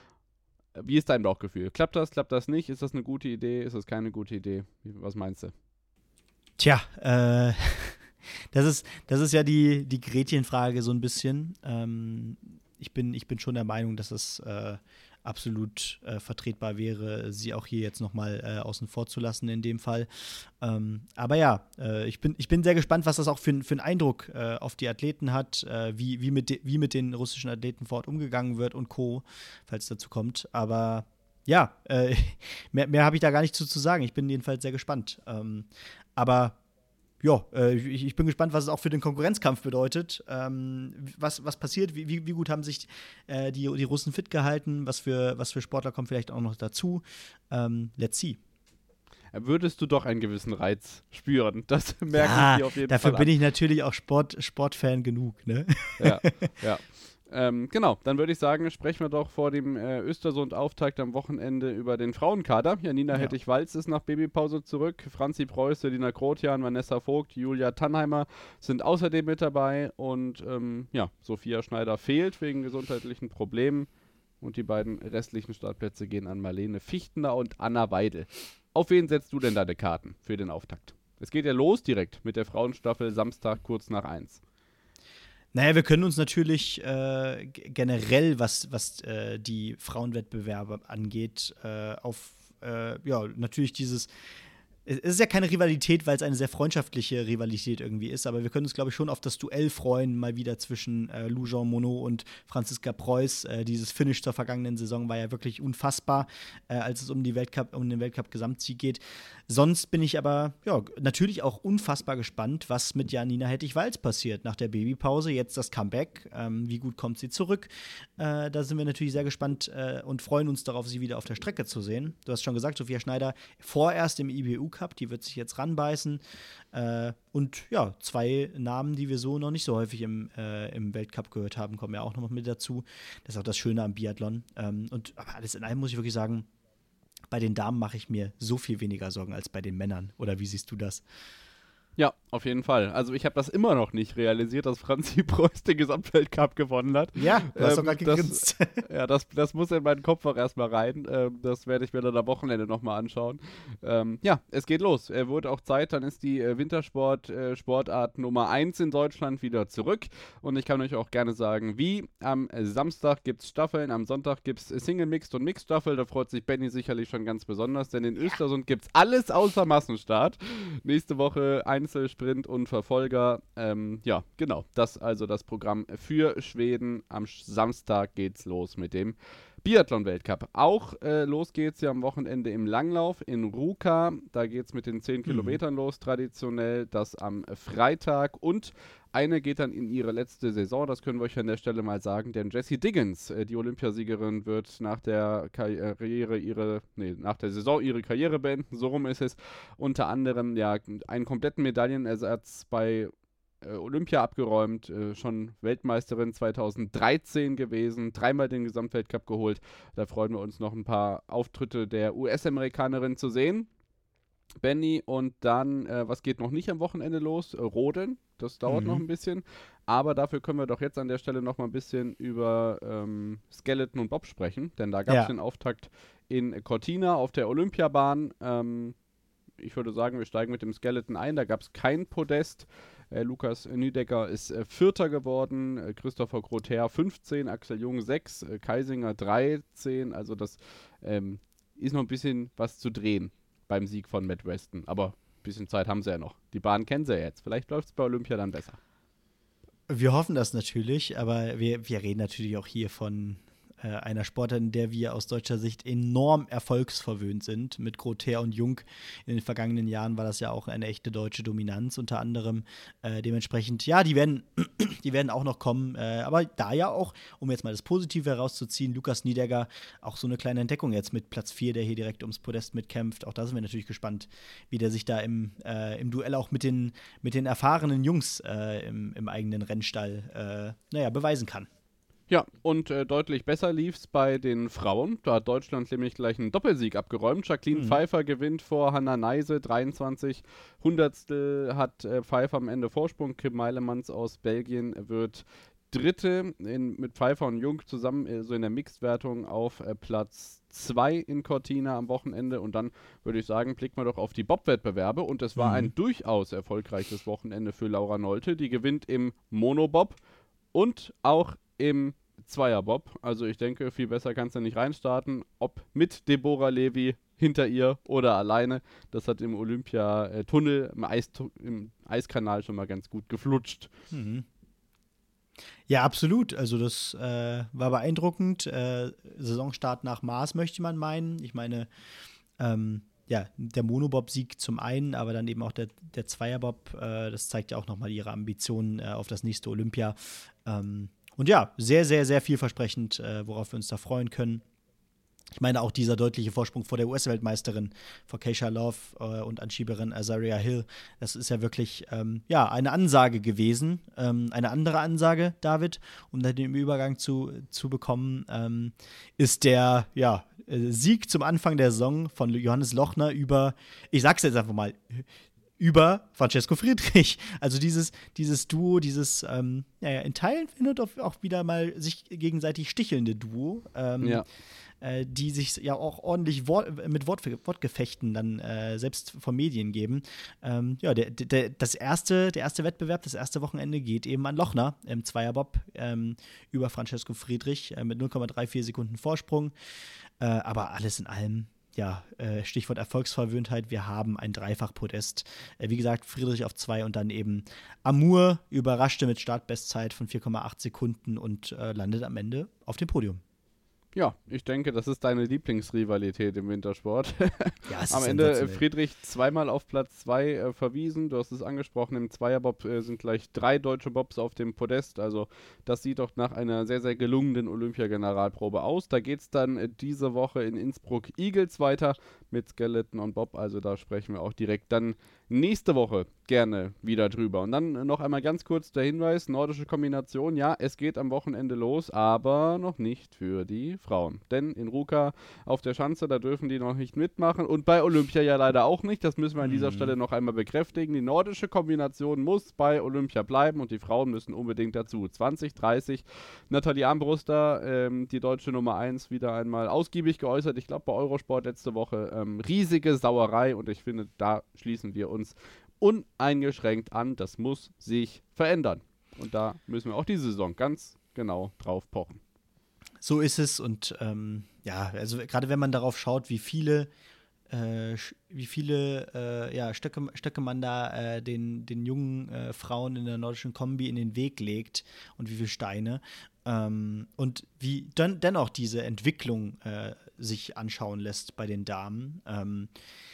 Wie ist dein Bauchgefühl? Klappt das, klappt das nicht? Ist das eine gute Idee? Ist das keine gute Idee? Was meinst du? Tja, äh, das ist, das ist ja die, die Gretchenfrage so ein bisschen. Ähm, ich bin, ich bin schon der Meinung, dass es äh, absolut äh, vertretbar wäre, sie auch hier jetzt nochmal äh, außen vor zu lassen in dem Fall. Ähm, aber ja, äh, ich, bin, ich bin sehr gespannt, was das auch für, für einen Eindruck äh, auf die Athleten hat, äh, wie, wie, mit de, wie mit den russischen Athleten vor Ort umgegangen wird und Co., falls es dazu kommt. Aber ja, äh, mehr, mehr habe ich da gar nicht zu, zu sagen. Ich bin jedenfalls sehr gespannt. Ähm, aber ja, äh, ich, ich bin gespannt, was es auch für den Konkurrenzkampf bedeutet. Ähm, was, was passiert, wie, wie gut haben sich äh, die, die Russen fit gehalten, was für, was für Sportler kommen vielleicht auch noch dazu. Ähm, let's see. Würdest du doch einen gewissen Reiz spüren. Das merke ja, ich dir auf jeden dafür Fall Dafür bin ich natürlich auch Sport, Sportfan genug, ne? Ja, ja. Ähm, genau, dann würde ich sagen, sprechen wir doch vor dem äh, Östersund-Auftakt am Wochenende über den Frauenkader. Janina Ja. Hettich-Walz ist nach Babypause zurück. Franzi Preuß, Selina Grotian, Vanessa Vogt, Julia Tannheimer sind außerdem mit dabei. Und ähm, ja, Sophia Schneider fehlt wegen gesundheitlichen Problemen. Und die beiden restlichen Startplätze gehen an Marlene Fichtner und Anna Weidel. Auf wen setzt du denn deine Karten für den Auftakt? Es geht ja los direkt mit der Frauenstaffel Samstag kurz nach eins. Naja, wir können uns natürlich äh, g- generell, was, was äh, die Frauenwettbewerbe angeht, äh, auf, äh, ja, natürlich dieses, es ist ja keine Rivalität, weil es eine sehr freundschaftliche Rivalität irgendwie ist, aber wir können uns, glaube ich, schon auf das Duell freuen, mal wieder zwischen äh, Lou Jean Monod und Franziska Preuß. Äh, dieses Finish zur vergangenen Saison war ja wirklich unfassbar, äh, als es um, die Weltcup, um den Weltcup-Gesamtsieg geht. Sonst bin ich aber ja, natürlich auch unfassbar gespannt, was mit Janina Hettich-Walz passiert nach der Babypause. Jetzt das Comeback. Ähm, wie gut kommt sie zurück? Äh, da sind wir natürlich sehr gespannt äh, und freuen uns darauf, sie wieder auf der Strecke zu sehen. Du hast schon gesagt, Sophia Schneider vorerst im I B U-Cup, die wird sich jetzt ranbeißen. Äh, und ja, zwei Namen, die wir so noch nicht so häufig im, äh, im Weltcup gehört haben, kommen ja auch noch mit dazu. Das ist auch das Schöne am Biathlon. Ähm, und aber alles in allem muss ich wirklich sagen, bei den Damen mache ich mir so viel weniger Sorgen als bei den Männern. Oder wie siehst du das? Ja, auf jeden Fall. Also ich habe das immer noch nicht realisiert, dass Franzi Preuß den Gesamtweltcup gewonnen hat. Ja, du hast Ähm, doch gerade das- gegrinst. Ja, das, das muss in meinen Kopf auch erstmal rein. Ähm, das werde ich mir dann am Wochenende nochmal anschauen. Ähm, ja, es geht los. Er wurde auch Zeit, dann ist die äh, Wintersport-Sportart Nummer eins in Deutschland wieder zurück. Und ich kann euch auch gerne sagen, wie. Am äh, Samstag gibt es Staffeln, am Sonntag gibt es Single Mixed und Mixed Staffel. Da freut sich Benny sicherlich schon ganz besonders, denn in Östersund gibt es alles außer Massenstart. Nächste Woche Einzel, Sprint und Verfolger. Ähm, ja, genau. Das also das Programm für Schweden. Am Sch- Samstag geht's los mit dem Biathlon-Weltcup. Auch äh, los geht's ja am Wochenende im Langlauf in Ruka. Da geht's mit den zehn Kilometern los, traditionell. Das am Freitag. Und eine geht dann in ihre letzte Saison, das können wir euch an der Stelle mal sagen, denn Jessie Diggins, äh, die Olympiasiegerin, wird nach der Karriere ihre, nee, nach der Saison ihre Karriere beenden, so rum ist es. Unter anderem ja einen kompletten Medaillenersatz bei äh, Olympia abgeräumt, äh, schon Weltmeisterin zweitausenddreizehn gewesen, dreimal den Gesamtweltcup geholt. Da freuen wir uns noch ein paar Auftritte der U S-Amerikanerin zu sehen. Benny, und dann, äh, was geht noch nicht am Wochenende los? Äh, Rodeln, das dauert Mhm. noch ein bisschen, aber dafür können wir doch jetzt an der Stelle noch mal ein bisschen über ähm, Skeleton und Bob sprechen, denn da gab es Ja. den Auftakt in Cortina auf der Olympiabahn. Ähm, ich würde sagen, wir steigen mit dem Skeleton ein, da gab es kein Podest. Äh, Lukas Niedecker ist äh, Vierter geworden, äh, Christopher Grother fünfzehn, Axel Jung sechs, äh, Kaisinger dreizehn, also das ähm, ist noch ein bisschen was zu drehen beim Sieg von Matt Weston. Aber ein bisschen Zeit haben sie ja noch. Die Bahn kennen sie ja jetzt. Vielleicht läuft es bei Olympia dann besser. Wir hoffen das natürlich, aber wir, wir reden natürlich auch hier von äh, einer Sportart, in der wir aus deutscher Sicht enorm erfolgsverwöhnt sind. Mit Grother und Jung in den vergangenen Jahren war das ja auch eine echte deutsche Dominanz unter anderem. Äh, dementsprechend, ja, die werden, die werden auch noch kommen. Äh, aber da ja auch, um jetzt mal das Positive herauszuziehen, Lukas Niedegger, auch so eine kleine Entdeckung jetzt mit Platz vier, der hier direkt ums Podest mitkämpft. Auch da sind wir natürlich gespannt, wie der sich da im, äh, im Duell auch mit den, mit den erfahrenen Jungs äh, im, im eigenen Rennstall äh, naja, beweisen kann. Ja, und äh, deutlich besser lief es bei den Frauen. Da hat Deutschland nämlich gleich einen Doppelsieg abgeräumt. Jacqueline Mhm. Pfeiffer gewinnt vor Hanna Neise, dreiundzwanzig Hundertstel hat äh, Pfeiffer am Ende Vorsprung. Kim Meilemanns aus Belgien wird Dritte in, mit Pfeiffer und Jung zusammen, äh, so in der Mixed-Wertung auf äh, Platz zwei in Cortina am Wochenende. Und dann würde ich sagen, blicken wir doch auf die Bob-Wettbewerbe. Und es war Mhm. ein durchaus erfolgreiches Wochenende für Laura Nolte. Die gewinnt im Monobob und auch im Zweierbob. Also ich denke, viel besser kannst du nicht reinstarten. Ob mit Deborah Levy hinter ihr oder alleine. Das hat im Olympia-Tunnel, im, Eistu- im Eiskanal schon mal ganz gut geflutscht. Mhm. Ja, absolut. Also das äh, war beeindruckend. Äh, Saisonstart nach Maß möchte man meinen. Ich meine, ähm, ja, der Monobob-Sieg zum einen, aber dann eben auch der, der Zweierbob, äh, das zeigt ja auch nochmal ihre Ambitionen äh, auf das nächste Olympia. Ähm, und ja, sehr, sehr, sehr vielversprechend, äh, worauf wir uns da freuen können. Ich meine, auch dieser deutliche Vorsprung vor der U S-Weltmeisterin, vor Keisha Love äh, und Anschieberin Azaria Hill, das ist ja wirklich ähm, ja, eine Ansage gewesen. Ähm, eine andere Ansage, David, um da den Übergang zu, zu bekommen, ähm, ist der ja, äh, Sieg zum Anfang der Saison von Johannes Lochner über, ich sag's jetzt einfach mal, über Francesco Friedrich. Also dieses, dieses Duo, dieses ähm, ja, ja, in Teilen findet auch wieder mal sich gegenseitig stichelnde Duo. Ähm, Ja. äh, die sich ja auch ordentlich Wort, mit Wort, Wortgefechten dann äh, selbst von Medien geben. Ähm, ja, der, der, das erste, der erste Wettbewerb, das erste Wochenende geht eben an Lochner im Zweierbob ähm, über Francesco Friedrich äh, mit null Komma vierunddreißig Sekunden Vorsprung. Äh, aber alles in allem, ja, äh, Stichwort Erfolgsverwöhntheit, wir haben ein Dreifach-Podest. Äh, wie gesagt, Friedrich auf zwei und dann eben Amour überraschte mit Startbestzeit von vier Komma acht Sekunden und äh, landet am Ende auf dem Podium. Ja, ich denke, das ist deine Lieblingsrivalität im Wintersport. Ja, es ist Am Ende äh, sensationell. Friedrich zweimal auf Platz zwei äh, verwiesen. Du hast es angesprochen, im Zweierbob äh, sind gleich drei deutsche Bobs auf dem Podest. Also das sieht doch nach einer sehr, sehr gelungenen Olympia-Generalprobe aus. Da geht es dann äh, diese Woche in Innsbruck Eagles weiter mit Skeleton und Bob. Also da sprechen wir auch direkt dann nächste Woche gerne wieder drüber. Und dann noch einmal ganz kurz der Hinweis, nordische Kombination, ja, es geht am Wochenende los, aber noch nicht für die Frauen. Denn in Ruka auf der Schanze, da dürfen die noch nicht mitmachen und bei Olympia ja leider auch nicht. Das müssen wir an dieser Mhm. Stelle noch einmal bekräftigen. Die nordische Kombination muss bei Olympia bleiben und die Frauen müssen unbedingt dazu. zwanzig dreißig, Nathalie Armbruster, ähm, die deutsche Nummer eins, wieder einmal ausgiebig geäußert. Ich glaube bei Eurosport letzte Woche ähm, riesige Sauerei und ich finde, da schließen wir uns uneingeschränkt an. Das muss sich verändern. Und da müssen wir auch diese Saison ganz genau drauf pochen. So ist es und ähm, ja, also gerade wenn man darauf schaut, wie viele äh, sch- wie viele äh, ja, Stöcke, Stöcke man da äh, den, den jungen äh, Frauen in der nordischen Kombi in den Weg legt und wie viele Steine ähm, und wie dann dennoch diese Entwicklung äh, sich anschauen lässt bei den Damen. Ähm,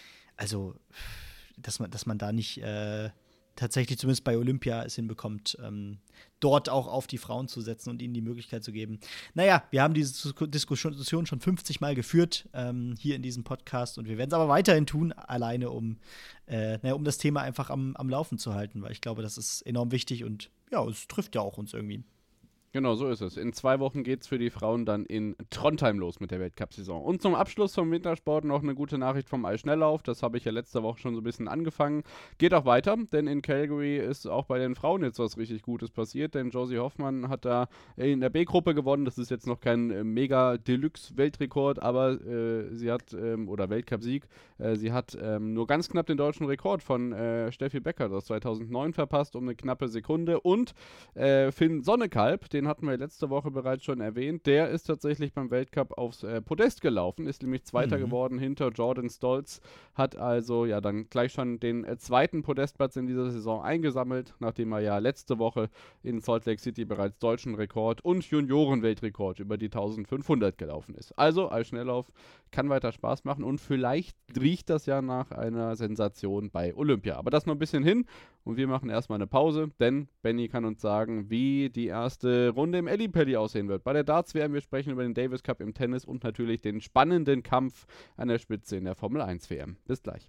also, dass man, dass man da nicht äh, tatsächlich zumindest bei Olympia es hinbekommt, ähm, dort auch auf die Frauen zu setzen und ihnen die Möglichkeit zu geben. Naja, wir haben diese Disku- Diskussion schon fünfzig Mal geführt ähm, hier in diesem Podcast und wir werden es aber weiterhin tun, alleine um, äh, naja, um das Thema einfach am, am Laufen zu halten, weil ich glaube, das ist enorm wichtig und ja, es trifft ja auch uns irgendwie. Genau, so ist es. In zwei Wochen geht es für die Frauen dann in Trondheim los mit der Weltcup-Saison. Und zum Abschluss vom Wintersport noch eine gute Nachricht vom Eisschnelllauf. Das habe ich ja letzte Woche schon so ein bisschen angefangen. Geht auch weiter, denn in Calgary ist auch bei den Frauen jetzt was richtig Gutes passiert, denn Josie Hoffmann hat da in der B-Gruppe gewonnen. Das ist jetzt noch kein äh, Mega-Deluxe-Weltrekord, aber äh, sie hat, ähm, oder Weltcup-Sieg, äh, sie hat ähm, nur ganz knapp den deutschen Rekord von äh, Steffi Becker aus zweitausendneun verpasst, um eine knappe Sekunde. Und äh, Finn Sonnekalb, den hatten wir letzte Woche bereits schon erwähnt, der ist tatsächlich beim Weltcup aufs äh, Podest gelaufen, ist nämlich Zweiter Mhm. geworden hinter Jordan Stolz, hat also ja dann gleich schon den äh, zweiten Podestplatz in dieser Saison eingesammelt, nachdem er ja letzte Woche in Salt Lake City bereits deutschen Rekord und Junioren-Weltrekord über die eintausendfünfhundert gelaufen ist. Also Eisschnelllauf kann weiter Spaß machen und vielleicht riecht das ja nach einer Sensation bei Olympia. Aber das noch ein bisschen hin und wir machen erstmal eine Pause, denn Benny kann uns sagen, wie die erste Runde im Ellipelli aussehen wird. Bei der Darts-W M, wir sprechen über den Davis Cup im Tennis und natürlich den spannenden Kampf an der Spitze in der Formel eins W M. Bis gleich.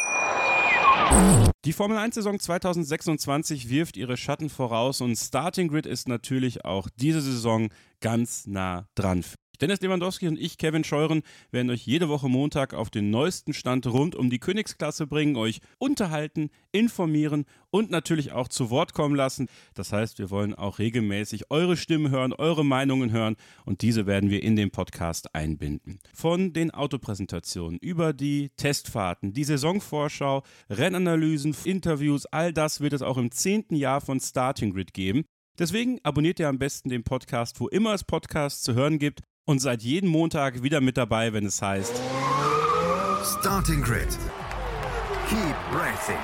Die Formel eins-Saison zweitausendsechsundzwanzig wirft ihre Schatten voraus und Starting Grid ist natürlich auch diese Saison ganz nah dran. Dennis Lewandowski und ich, Kevin Scheuren, werden euch jede Woche Montag auf den neuesten Stand rund um die Königsklasse bringen, euch unterhalten, informieren und natürlich auch zu Wort kommen lassen. Das heißt, wir wollen auch regelmäßig eure Stimmen hören, eure Meinungen hören und diese werden wir in den Podcast einbinden. Von den Autopräsentationen über die Testfahrten, die Saisonvorschau, Rennanalysen, Interviews, all das wird es auch im zehnten Jahr von Starting Grid geben. Deswegen abonniert ihr am besten den Podcast, wo immer es Podcasts zu hören gibt. Und seid jeden Montag wieder mit dabei, wenn es heißt Starting Grid. Keep racing.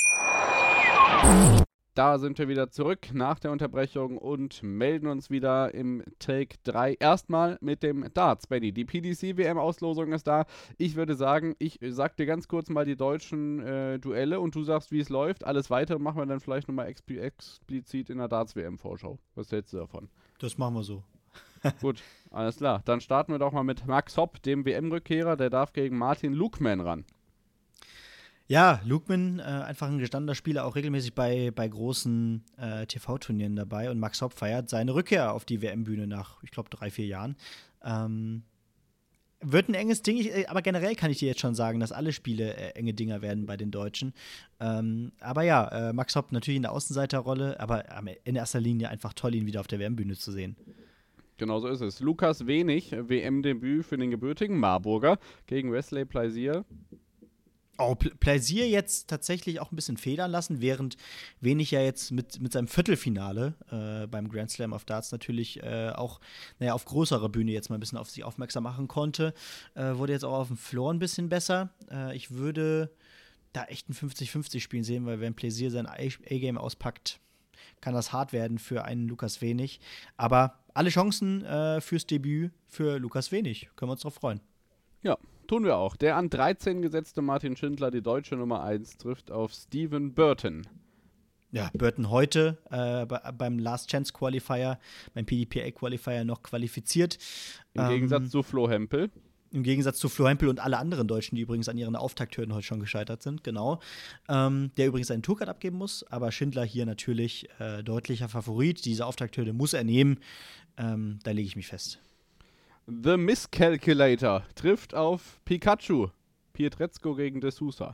Da sind wir wieder zurück nach der Unterbrechung und melden uns wieder im Take drei. Erstmal mit dem Darts, Benny. Die P D C-W M-Auslosung ist da. Ich würde sagen, ich sag dir ganz kurz mal die deutschen äh, Duelle und du sagst, wie es läuft. Alles Weitere machen wir dann vielleicht nochmal expl- explizit in der Darts-W M-Vorschau. Was hältst du davon? Das machen wir so. Gut, alles klar. Dann starten wir doch mal mit Max Hopp, dem W M-Rückkehrer. Der darf gegen Martin Lukman ran. Ja, Lukman, äh, einfach ein gestandener Spieler, auch regelmäßig bei, bei großen äh, T V-Turnieren dabei. Und Max Hopp feiert seine Rückkehr auf die W M-Bühne nach, ich glaube, drei, vier Jahren. Ähm, wird ein enges Ding, ich, aber generell kann ich dir jetzt schon sagen, dass alle Spiele äh, enge Dinger werden bei den Deutschen. Ähm, aber ja, äh, Max Hopp natürlich in der Außenseiterrolle, aber in erster Linie einfach toll, ihn wieder auf der W M-Bühne zu sehen. Genau so ist es. Lukas Wenig, W M-Debüt für den gebürtigen Marburger gegen Wesley Plaisir. Oh, Pl- Plaisir jetzt tatsächlich auch ein bisschen federn lassen, während Wenig ja jetzt mit, mit seinem Viertelfinale äh, beim Grand Slam of Darts natürlich äh, auch, naja, auf größerer Bühne jetzt mal ein bisschen auf sich aufmerksam machen konnte. Äh, wurde jetzt auch auf dem Floor ein bisschen besser. Äh, ich würde da echt ein fünfzig fünfzig Spielen sehen, weil wenn Plaisir sein A-Game auspackt, kann das hart werden für einen Lukas Wenig. Aber alle Chancen äh, fürs Debüt für Lukas Wenig. Können wir uns drauf freuen. Ja, tun wir auch. Der an dreizehn gesetzte Martin Schindler, die deutsche Nummer eins, trifft auf Stephen Burton. Ja, Burton heute äh, bei, beim Last Chance Qualifier, beim P D P A Qualifier noch qualifiziert. Im ähm, Gegensatz zu Flo Hempel. Im Gegensatz zu Flo Hempel und alle anderen Deutschen, die übrigens an ihren Auftakthürden heute schon gescheitert sind, genau. Ähm, der übrigens einen Tourcard abgeben muss, aber Schindler hier natürlich äh, deutlicher Favorit. Diese Auftakthürde muss er nehmen. Ähm, da lege ich mich fest. The Miscalculator trifft auf Pikachu. Pietrezco gegen De Sousa.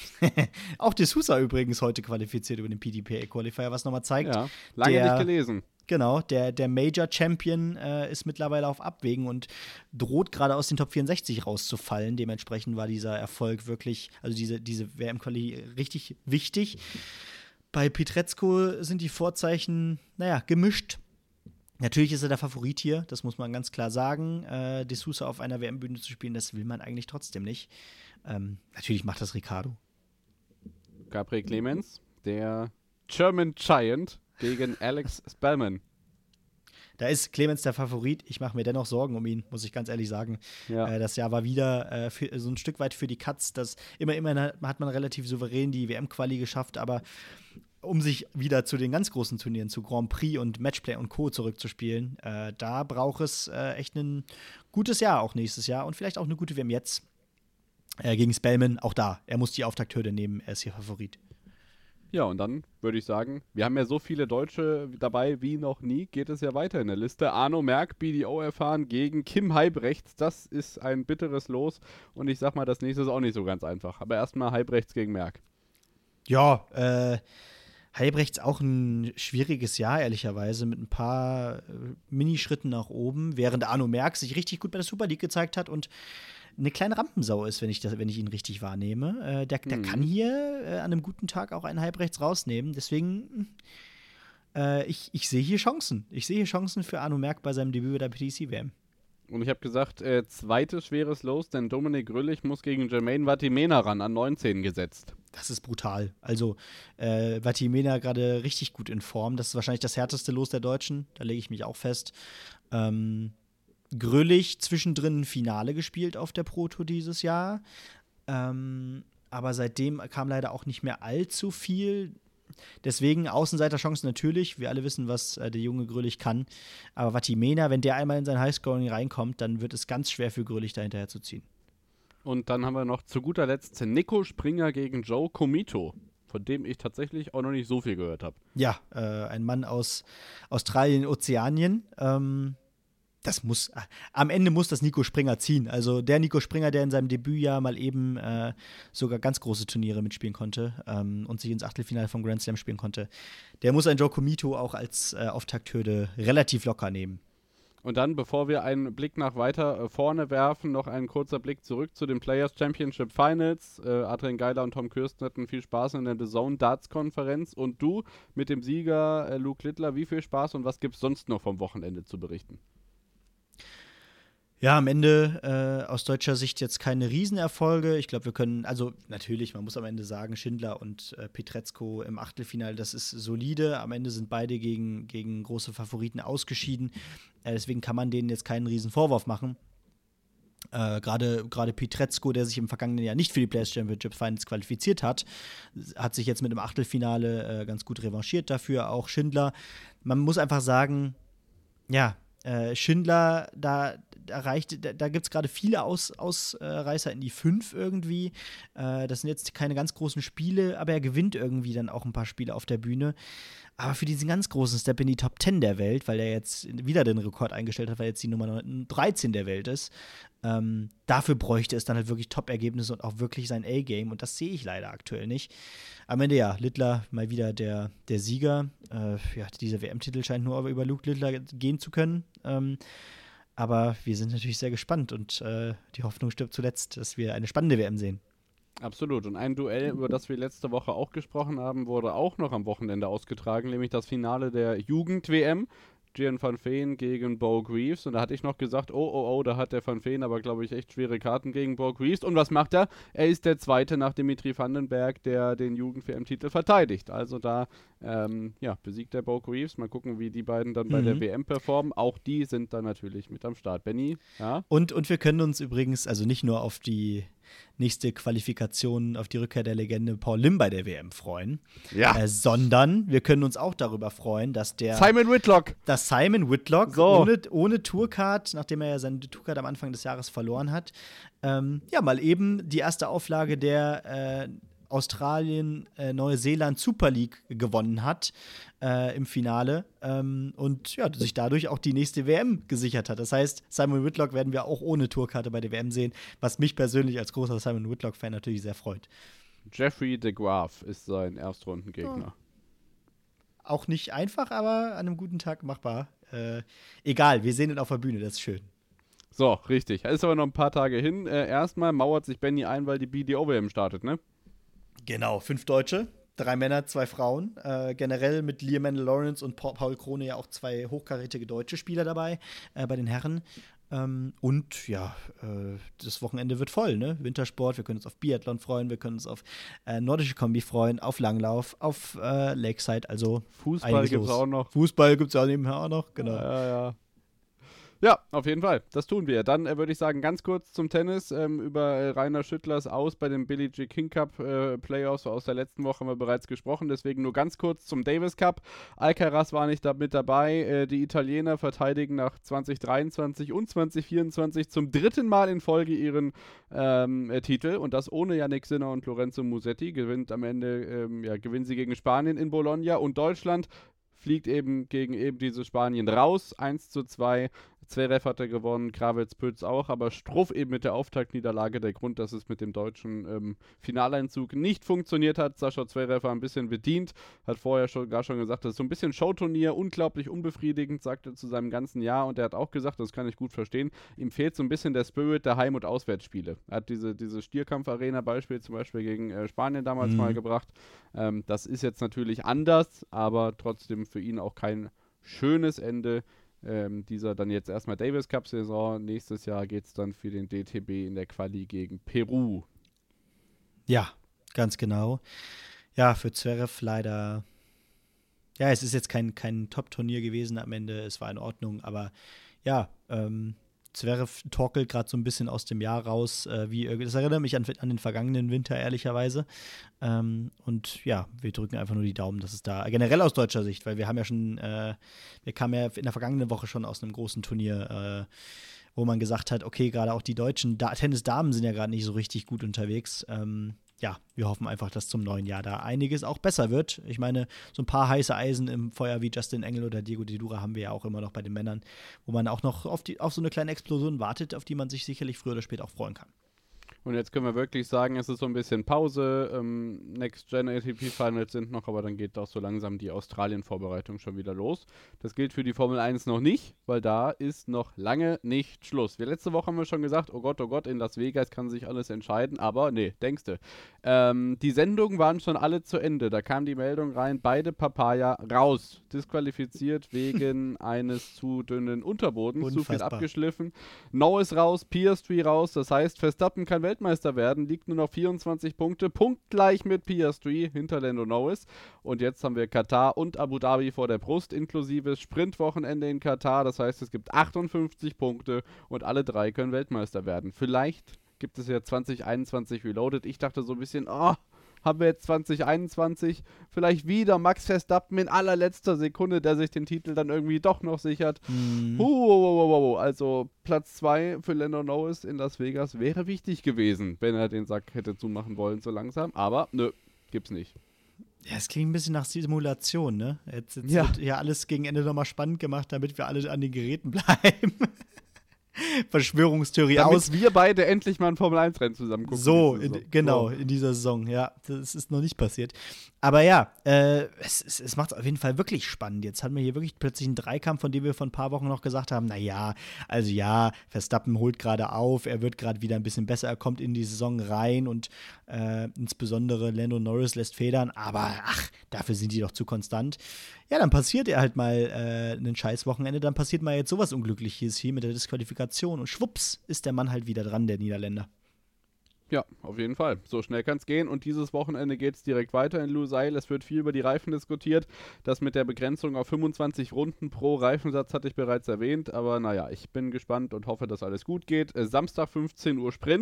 Auch De Sousa übrigens heute qualifiziert über den P D P A-Qualifier, was nochmal zeigt. Ja, lange der, nicht gelesen. Genau, der, der Major-Champion äh, ist mittlerweile auf Abwägen und droht gerade aus den Top vierundsechzig rauszufallen. Dementsprechend war dieser Erfolg wirklich, also diese, diese W M-Quali richtig wichtig. Bei Pietrezco sind die Vorzeichen, naja, gemischt. Natürlich ist er der Favorit hier, das muss man ganz klar sagen. Äh, De Sousa auf einer W M-Bühne zu spielen, das will man eigentlich trotzdem nicht. Ähm, natürlich macht das Ricardo. Gabriel Clemens, der German Giant gegen Alex Spellman. Da ist Clemens der Favorit. Ich mache mir dennoch Sorgen um ihn, muss ich ganz ehrlich sagen. Ja. Äh, das Jahr war wieder äh, für, so ein Stück weit für die Katz. Das, immer, immer hat man relativ souverän die W M-Quali geschafft, aber um sich wieder zu den ganz großen Turnieren, zu Grand Prix und Matchplay und Co. zurückzuspielen, äh, da braucht es äh, echt ein gutes Jahr auch nächstes Jahr und vielleicht auch eine gute W M jetzt. Äh, gegen Spellman, auch da. Er muss die Auftakthürde nehmen, er ist hier Favorit. Ja, und dann würde ich sagen, wir haben ja so viele Deutsche dabei wie noch nie, geht es ja weiter in der Liste. Arno Merck, B D O erfahren gegen Kim Heibrechts, das ist ein bitteres Los und ich sag mal, das nächste ist auch nicht so ganz einfach. Aber erstmal Heibrechts gegen Merck. Ja, äh, Heibrechts auch ein schwieriges Jahr, ehrlicherweise, mit ein paar äh, Minischritten nach oben, während Arno Merck sich richtig gut bei der Super League gezeigt hat und eine kleine Rampensau ist, wenn ich, das, wenn ich ihn richtig wahrnehme. Äh, der der mhm. kann hier äh, an einem guten Tag auch einen Heibrechts rausnehmen. Deswegen, äh, ich, ich sehe hier Chancen. Ich sehe hier Chancen für Arno Merck bei seinem Debüt bei der P T C W M. Und ich habe gesagt, äh, zweites schweres Los, denn Dominik Grüllich muss gegen Jermaine Vatimena ran, an neunzehn gesetzt. Das ist brutal. Also, äh, Vatimena gerade richtig gut in Form. Das ist wahrscheinlich das härteste Los der Deutschen. Da lege ich mich auch fest. Ähm, Grüllich zwischendrin ein Finale gespielt auf der Pro Tour dieses Jahr. Ähm, aber seitdem kam leider auch nicht mehr allzu viel. Deswegen Außenseiterchancen natürlich. Wir alle wissen, was äh, der junge Grüllich kann. Aber Vatimena, wenn der einmal in sein Highscoring reinkommt, dann wird es ganz schwer für Grüllich da hinterher zu ziehen. Und dann haben wir noch zu guter Letzt Nico Springer gegen Joe Comito, von dem ich tatsächlich auch noch nicht so viel gehört habe. Ja, äh, ein Mann aus Australien, Ozeanien. Ähm, das muss, äh, am Ende muss das Nico Springer ziehen. Also der Nico Springer, der in seinem Debütjahr mal eben äh, sogar ganz große Turniere mitspielen konnte ähm, und sich ins Achtelfinale vom Grand Slam spielen konnte, der muss ein Joe Comito auch als äh, Auftakthürde relativ locker nehmen. Und dann, bevor wir einen Blick nach weiter äh, vorne werfen, noch ein kurzer Blick zurück zu den Players Championship Finals. Äh, Adrian Geiler und Tom Kirsten hatten viel Spaß in der The Zone Darts Konferenz. Und du mit dem Sieger äh, Luke Littler, wie viel Spaß und was gibt es sonst noch vom Wochenende zu berichten? Ja, am Ende äh, aus deutscher Sicht jetzt keine Riesenerfolge. Ich glaube, wir können, also natürlich, man muss am Ende sagen, Schindler und äh, Pietrezco im Achtelfinale, das ist solide. Am Ende sind beide gegen, gegen große Favoriten ausgeschieden. Äh, deswegen kann man denen jetzt keinen riesen Vorwurf machen. Äh, Gerade gerade Pietrezco, der sich im vergangenen Jahr nicht für die Players Championship Finals qualifiziert hat, hat sich jetzt mit dem Achtelfinale äh, ganz gut revanchiert dafür. Auch Schindler. Man muss einfach sagen, ja, Äh, Schindler, da, da, reicht, da, da gibt es gerade viele Aus, Ausreißer in die fünf irgendwie. Äh, das sind jetzt keine ganz großen Spiele, aber er gewinnt irgendwie dann auch ein paar Spiele auf der Bühne. Aber für diesen ganz großen Step in die Top zehn der Welt, weil er jetzt wieder den Rekord eingestellt hat, weil er jetzt die Nummer dreizehn der Welt ist, ähm, dafür bräuchte es dann halt wirklich Top-Ergebnisse und auch wirklich sein A-Game. Und das sehe ich leider aktuell nicht. Am Ende ja, Littler mal wieder der, der Sieger. Äh, ja, dieser W M-Titel scheint nur über Luke Littler gehen zu können. Ähm, aber wir sind natürlich sehr gespannt und äh, die Hoffnung stirbt zuletzt, dass wir eine spannende W M sehen. Absolut. Und ein Duell, über das wir letzte Woche auch gesprochen haben, wurde auch noch am Wochenende ausgetragen, nämlich das Finale der Jugend-W M. Gian van Veen gegen Bo Greaves. Und da hatte ich noch gesagt, oh, oh, oh, da hat der Van Veen aber, glaube ich, echt schwere Karten gegen Bo Greaves. Und was macht er? Er ist der Zweite nach Dimitri Vandenberg, der den Jugend-W M-Titel verteidigt. Also da, ähm, ja, besiegt der Bo Greaves. Mal gucken, wie die beiden dann bei mhm. der W M performen. Auch die sind dann natürlich mit am Start. Benny, ja? Und, und wir können uns übrigens, also nicht nur auf die nächste Qualifikation auf die Rückkehr der Legende Paul Lim bei der W M freuen. Ja. Äh, sondern wir können uns auch darüber freuen, dass der Simon Whitlock. dass Simon Whitlock So. ohne, ohne Tourcard, nachdem er ja seine Tourcard am Anfang des Jahres verloren hat, ähm, ja, mal eben die erste Auflage der äh, Australien-Neuseeland Super League gewonnen hat äh, im Finale ähm, und ja, sich dadurch auch die nächste W M gesichert hat. Das heißt, Simon Whitlock werden wir auch ohne Tourkarte bei der W M sehen, was mich persönlich als großer Simon Whitlock-Fan natürlich sehr freut. Jeffrey de Graaf ist sein Erstrundengegner. Auch nicht einfach, aber an einem guten Tag machbar. Äh, egal, wir sehen ihn auf der Bühne, das ist schön. So, richtig. Ist aber noch ein paar Tage hin. Äh, erstmal mauert sich Benny ein, weil die B D O W M startet, ne? Genau, fünf Deutsche, drei Männer, zwei Frauen. Äh, generell mit Liam Mandel Lawrence und Pa- Paul Krone ja auch zwei hochkarätige deutsche Spieler dabei äh, bei den Herren. Ähm, und ja, äh, das Wochenende wird voll, ne? Wintersport, wir können uns auf Biathlon freuen, wir können uns auf äh, nordische Kombi freuen, auf Langlauf, auf äh, Lakeside, also Fußball einiges gibt's los. auch noch. Fußball gibt's ja nebenher auch noch, genau. Ja, ja. Ja, auf jeden Fall. Das tun wir. Dann äh, würde ich sagen, ganz kurz zum Tennis. Ähm, über äh, Rainer Schüttlers Aus bei den Billie Jean King Cup äh, Playoffs aus der letzten Woche haben wir bereits gesprochen. Deswegen nur ganz kurz zum Davis Cup. Alcaraz war nicht da mit dabei. Äh, die Italiener verteidigen nach zwanzig dreiundzwanzig und zwanzig vierundzwanzig zum dritten Mal in Folge ihren ähm, äh, Titel. Und das ohne Yannick Sinner und Lorenzo Musetti. Gewinnt am Ende, ähm, ja, gewinnen sie gegen Spanien in Bologna. Und Deutschland fliegt eben gegen eben diese Spanien raus. eins zu zwei. Zverev hat er gewonnen, Krawitz-Pütz auch, aber Struff eben mit der Auftaktniederlage der Grund, dass es mit dem deutschen ähm, Finaleinzug nicht funktioniert hat. Sascha Zverev war ein bisschen bedient, hat vorher schon gar schon gesagt, das ist so ein bisschen Showturnier, unglaublich unbefriedigend, sagt er zu seinem ganzen Jahr, und er hat auch gesagt, das kann ich gut verstehen, ihm fehlt so ein bisschen der Spirit der Heim- und Auswärtsspiele. Er hat diese, diese Stierkampf-Arena-Beispiel zum Beispiel gegen äh, Spanien damals Mhm. mal gebracht. Ähm, das ist jetzt natürlich anders, aber trotzdem für ihn auch kein schönes Ende. Ähm, dieser dann jetzt erstmal Davis Cup Saison. Nächstes Jahr geht es dann für den D T B in der Quali gegen Peru. Ja, ganz genau. Ja, für Zverev leider. Ja, es ist jetzt kein, kein Top-Turnier gewesen am Ende. Es war in Ordnung, aber ja, ähm, Zverev torkelt gerade so ein bisschen aus dem Jahr raus. Äh, wie, das erinnert mich an, an den vergangenen Winter, ehrlicherweise. Ähm, und ja, wir drücken einfach nur die Daumen, dass es da generell aus deutscher Sicht, weil wir haben ja schon, äh, wir kamen ja in der vergangenen Woche schon aus einem großen Turnier, äh, wo man gesagt hat, okay, gerade auch die deutschen da- Tennisdamen sind ja gerade nicht so richtig gut unterwegs. Ähm, ja, wir hoffen einfach, dass zum neuen Jahr da einiges auch besser wird. Ich meine, so ein paar heiße Eisen im Feuer wie Justin Engel oder Diego Dedura haben wir ja auch immer noch bei den Männern, wo man auch noch auf, die, auf so eine kleine Explosion wartet, auf die man sich sicherlich früher oder später auch freuen kann. Und jetzt können wir wirklich sagen, es ist so ein bisschen Pause. Ähm, Next Gen A T P Finals sind noch, aber dann geht auch so langsam die Australien-Vorbereitung schon wieder los. Das gilt für die Formel eins noch nicht, weil da ist noch lange nicht Schluss. Wir letzte Woche haben wir schon gesagt, oh Gott, oh Gott, in Las Vegas kann sich alles entscheiden, aber nee, denkste. Ähm, die Sendungen waren schon alle zu Ende. Da kam die Meldung rein, beide Papaya raus. Disqualifiziert wegen eines zu dünnen Unterbodens, zu viel Unfassbar. abgeschliffen. Norris raus, Piastri raus, das heißt, Verstappen kann Weltmeister werden, liegt nur noch vierundzwanzig Punkte, punktgleich mit Piastri hinter Lando Norris. Und jetzt haben wir Katar und Abu Dhabi vor der Brust, inklusive Sprintwochenende in Katar. Das heißt, es gibt achtundfünfzig Punkte und alle drei können Weltmeister werden. Vielleicht gibt es ja zwanzig einundzwanzig Reloaded. Ich dachte so ein bisschen, oh, haben wir jetzt zwanzig einundzwanzig, vielleicht wieder Max Verstappen in allerletzter Sekunde, der sich den Titel dann irgendwie doch noch sichert. Mhm. Uh, uh, uh, uh, also Platz zwei für Lando Norris in Las Vegas wäre wichtig gewesen, wenn er den Sack hätte zumachen wollen so langsam, aber nö, gibt's nicht. Ja, es klingt ein bisschen nach Simulation, ne? Jetzt, jetzt Ja. wird ja alles gegen Ende nochmal spannend gemacht, damit wir alle an den Geräten bleiben. Verschwörungstheorie Damit aus. wir beide endlich mal ein Formel eins Rennen zusammen gucken. So, diese in, Saison. genau, So. in dieser Saison, ja. Das ist noch nicht passiert. Aber ja, äh, es, es, es macht es auf jeden Fall wirklich spannend. Jetzt haben wir hier wirklich plötzlich einen Dreikampf, von dem wir vor ein paar Wochen noch gesagt haben, naja, also ja, Verstappen holt gerade auf, er wird gerade wieder ein bisschen besser, er kommt in die Saison rein und äh, insbesondere Lando Norris lässt federn, aber ach, dafür sind die doch zu konstant. Ja, dann passiert er halt mal äh, ein Scheißwochenende, dann passiert mal jetzt sowas Unglückliches hier mit der Disqualifikation und schwupps ist der Mann halt wieder dran, der Niederländer. Ja, auf jeden Fall. So schnell kann es gehen. Und dieses Wochenende geht es direkt weiter in Lusail. Es wird viel über die Reifen diskutiert. Das mit der Begrenzung auf fünfundzwanzig Runden pro Reifensatz hatte ich bereits erwähnt. Aber naja, ich bin gespannt und hoffe, dass alles gut geht. Äh, Samstag fünfzehn Uhr Sprint.